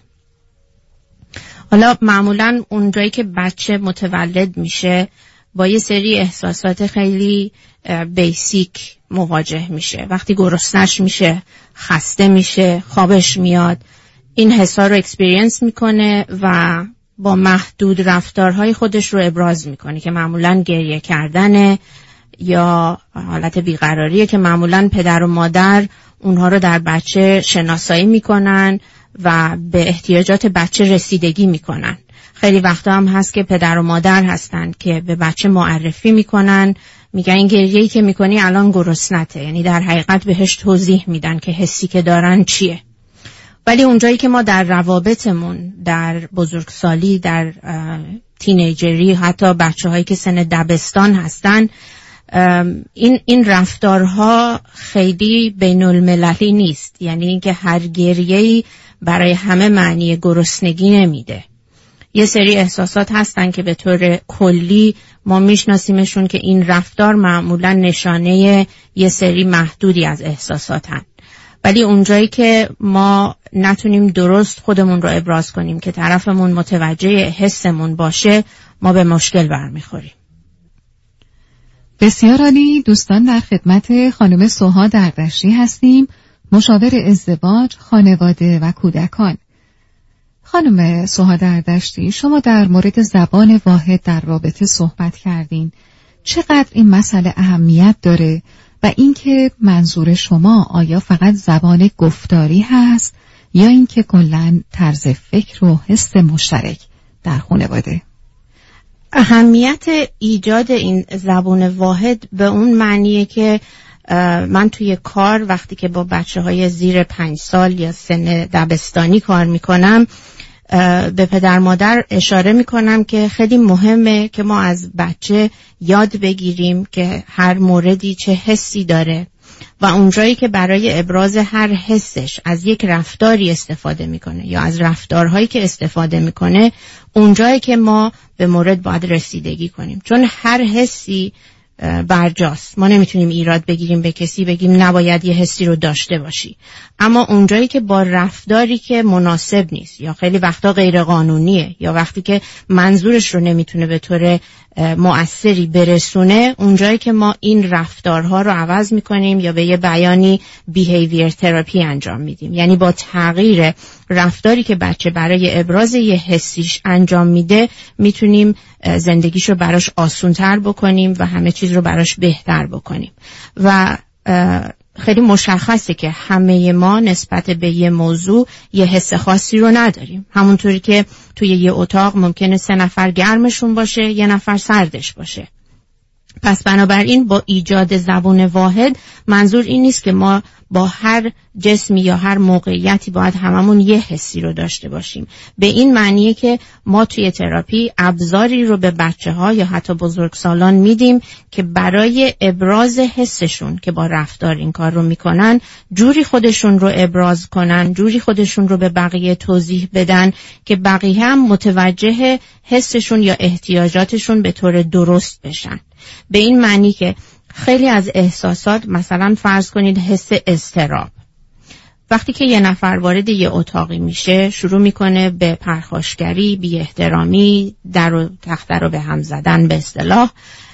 [SPEAKER 8] حالا معمولاً اونجایی که بچه متولد میشه با یه سری احساسات خیلی بیسیک مواجه میشه. وقتی گرسنش میشه، خسته میشه، خوابش میاد، این حسا رو اکسپریانس میکنه و با محدود رفتارهای خودش رو ابراز میکنه که معمولاً گریه کردنه یا حالت بیقراریه که معمولاً پدر و مادر اونها رو در بچه شناسایی میکنن و به احتیاجات بچه رسیدگی میکنن. خیلی وقتا هم هست که پدر و مادر هستن که به بچه معرفی میکنن، میگن این گریه‌ای که میکنی الان گرسنته، یعنی در حقیقت بهش توضیح میدن که حسی که دارن چیه. ولی اونجایی که ما در روابطمون، در بزرگسالی، در تینیجری، حتی بچه‌هایی که سن دبستان هستن، این رفتارها خیلی بین المللی نیست. یعنی اینکه هر گریه‌ای برای همه معنی گرسنگی نمیده. یه سری احساسات هستن که به طور کلی ما میشناسیمشون که این رفتار معمولا نشانه یه سری محدودی از احساساتن، ولی اونجایی که ما نتونیم درست خودمون رو ابراز کنیم که طرفمون متوجه حسمون باشه، ما به مشکل برمیخوریم.
[SPEAKER 7] بسیار عالی. دوستان، در خدمت خانم سوها دردشتی هستیم، مشاور ازدواج، خانواده و کودکان. خانم سوها دردشتی، شما در مورد زبان واحد در رابطه صحبت کردین. چقدر این مسئله اهمیت داره و اینکه منظور شما آیا فقط زبان گفتاری هست یا اینکه کلاً طرز فکر و حس مشترک در خانواده؟
[SPEAKER 8] اهمیت ایجاد این زبان واحد به اون معنیه که من توی کار وقتی که با بچه‌های زیر 5 سال یا سن دبستانی کار میکنم، به پدر مادر اشاره میکنم که خیلی مهمه که ما از بچه یاد بگیریم که هر موردی چه حسی داره و اونجایی که برای ابراز هر حسش از یک رفتاری استفاده میکنه یا از رفتارهایی که استفاده میکنه، اونجایی که ما به مورد باید رسیدگی کنیم، چون هر حسی برجاست. ما نمیتونیم ایراد بگیریم به کسی بگیم نباید یه حسی رو داشته باشی، اما اونجایی که با رفتاری که مناسب نیست یا خیلی وقتا غیر قانونیه یا وقتی که منظورش رو نمیتونه به طور مؤثری برسونه، اونجایی که ما این رفتارها رو عوض میکنیم یا به یه بیانی بیهیویر تراپی انجام میدیم، یعنی با تغییر رفتاری که بچه برای ابراز یه حسیش انجام میده میتونیم زندگیشو براش آسونتر بکنیم و همه چیز رو براش بهتر بکنیم. و خیلی مشخصه که همه ما نسبت به یه موضوع یه حس خاصی رو نداریم. همونطوری که توی یه اتاق ممکنه 3 نفر گرمشون باشه، 1 نفر سردش باشه. پس بنابراین با ایجاد زبان واحد منظور این نیست که ما با هر جسمی یا هر موقعیتی باید هممون یه حسی رو داشته باشیم. به این معنیه که ما توی تراپی ابزاری رو به بچه‌ها یا حتی بزرگسالان میدیم که برای ابراز حسشون که با رفتار این کار رو میکنن، جوری خودشون رو ابراز کنن، جوری خودشون رو به بقیه توضیح بدن که بقیه هم متوجه حسشون یا احتیاجاتشون به طور درست بشن. به این معنی که خیلی از احساسات، مثلا فرض کنید حس اضطراب، وقتی که یه نفر وارد یه اتاقی میشه شروع میکنه به پرخاشگری، بی احترامی، در و تخته رو به هم زدن به اصطلاح،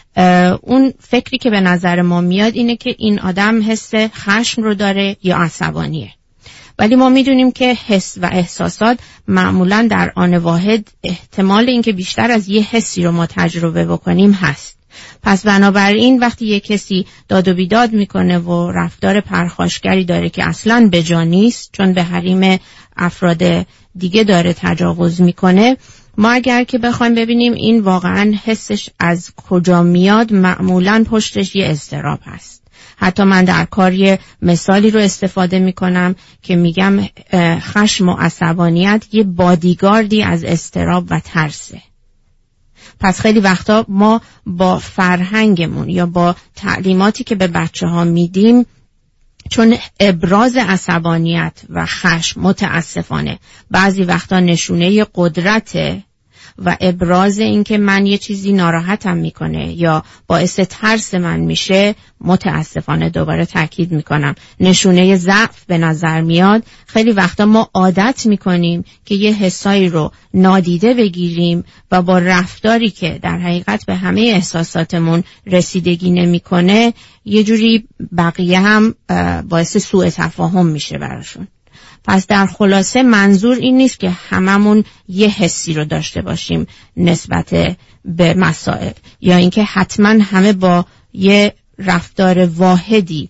[SPEAKER 8] اون فکری که به نظر ما میاد اینه که این آدم حس خشم رو داره یا عصبانیه. ولی ما میدونیم که حس و احساسات معمولاً در آن واحد احتمال اینکه بیشتر از یه حسی رو ما تجربه بکنیم هست. پس بنابراین وقتی یک کسی داد و بیداد میکنه و رفتار پرخاشگری داره که اصلاً به جا نیست، چون به حریم افراد دیگه داره تجاوز میکنه، ما اگر که بخوایم ببینیم این واقعاً حسش از کجا میاد، معمولاً پشتش یه اضطراب هست. حتی من در کار مثالی رو استفاده میکنم که میگم خشم و عصبانیت یه بادیگاردی از اضطراب و ترسه. پس خیلی وقتا ما با فرهنگمون یا با تعلیماتی که به بچه ها میدیم، چون ابراز عصبانیت و خشم متاسفانه بعضی وقتا نشونه قدرته و ابراز این که من یه چیزی ناراحتم میکنه یا باعث ترس من میشه، متاسفانه دوباره تاکید میکنم نشونه ضعف به نظر میاد. خیلی وقتا ما عادت میکنیم که یه حسایی رو نادیده بگیریم و با رفتاری که در حقیقت به همه احساساتمون رسیدگی نمیکنه، یه جوری بقیه هم باعث سوء تفاهم میشه براشون. پس در خلاصه منظور این نیست که هممون یه حسی رو داشته باشیم نسبت به مسائل، یا اینکه حتما همه با یه رفتار واحدی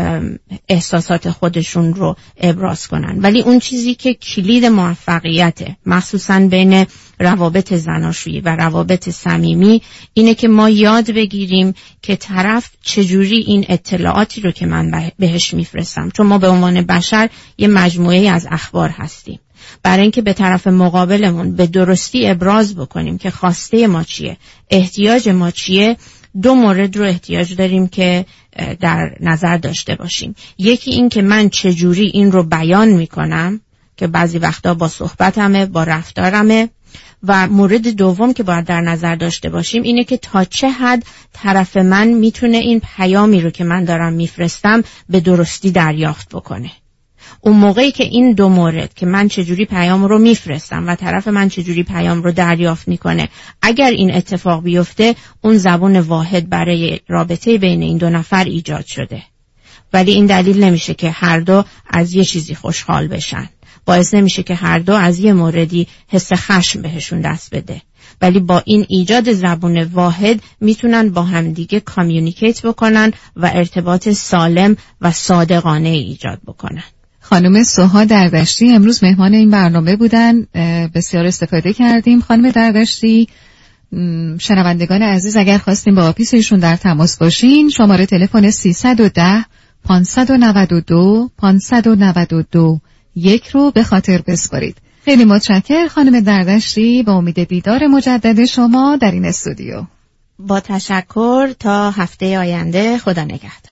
[SPEAKER 8] احساسات خودشون رو ابراز کنن. ولی اون چیزی که کلید موفقیته، مخصوصا بین روابط زناشویی و روابط صمیمی، اینه که ما یاد بگیریم که طرف چجوری این اطلاعاتی رو که من بهش میفرستم، چون ما به عنوان بشر یه مجموعه از اخبار هستیم، برای اینکه به طرف مقابلمون به درستی ابراز بکنیم که خواسته ما چیه، احتیاج ما چیه، 2 مورد رو احتیاج داریم که در نظر داشته باشیم. یکی این که من چجوری این رو بیان میکنم که بعضی وقتا با صحبتمه، با رفتارمه. و مورد دوم که باید در نظر داشته باشیم اینه که تا چه حد طرف من میتونه این پیامی رو که من دارم میفرستم به درستی دریافت بکنه. اون موقعی که این دو مورد که من چجوری پیام رو میفرستم و طرف من چجوری پیام رو دریافت میکنه، اگر این اتفاق بیفته، اون زبان واحد برای رابطه بین این دو نفر ایجاد شده. ولی این دلیل نمیشه که هر دو از یه چیزی خوشحال بشن، باعث نمیشه که هر دو از یه موردی حس خشم بهشون دست بده. ولی با این ایجاد زبان واحد میتونن با همدیگه کامیونیکیت بکنن و ارتباط سالم و صادقانه ایجاد بکنن.
[SPEAKER 7] خانم سوها دردشتی امروز مهمان این برنامه بودن، بسیار استفاده کردیم. خانم دردشتی، شنوندگان عزیز اگر خواستیم با آفیس ایشون در تماس باشین، شماره تلفن 310 592 592 1 رو به خاطر بسپارید. خیلی متشکرم خانم دردشتی، با امید دیدار مجدد شما در این استودیو.
[SPEAKER 8] با تشکر، تا هفته آینده، خدا نگهدار.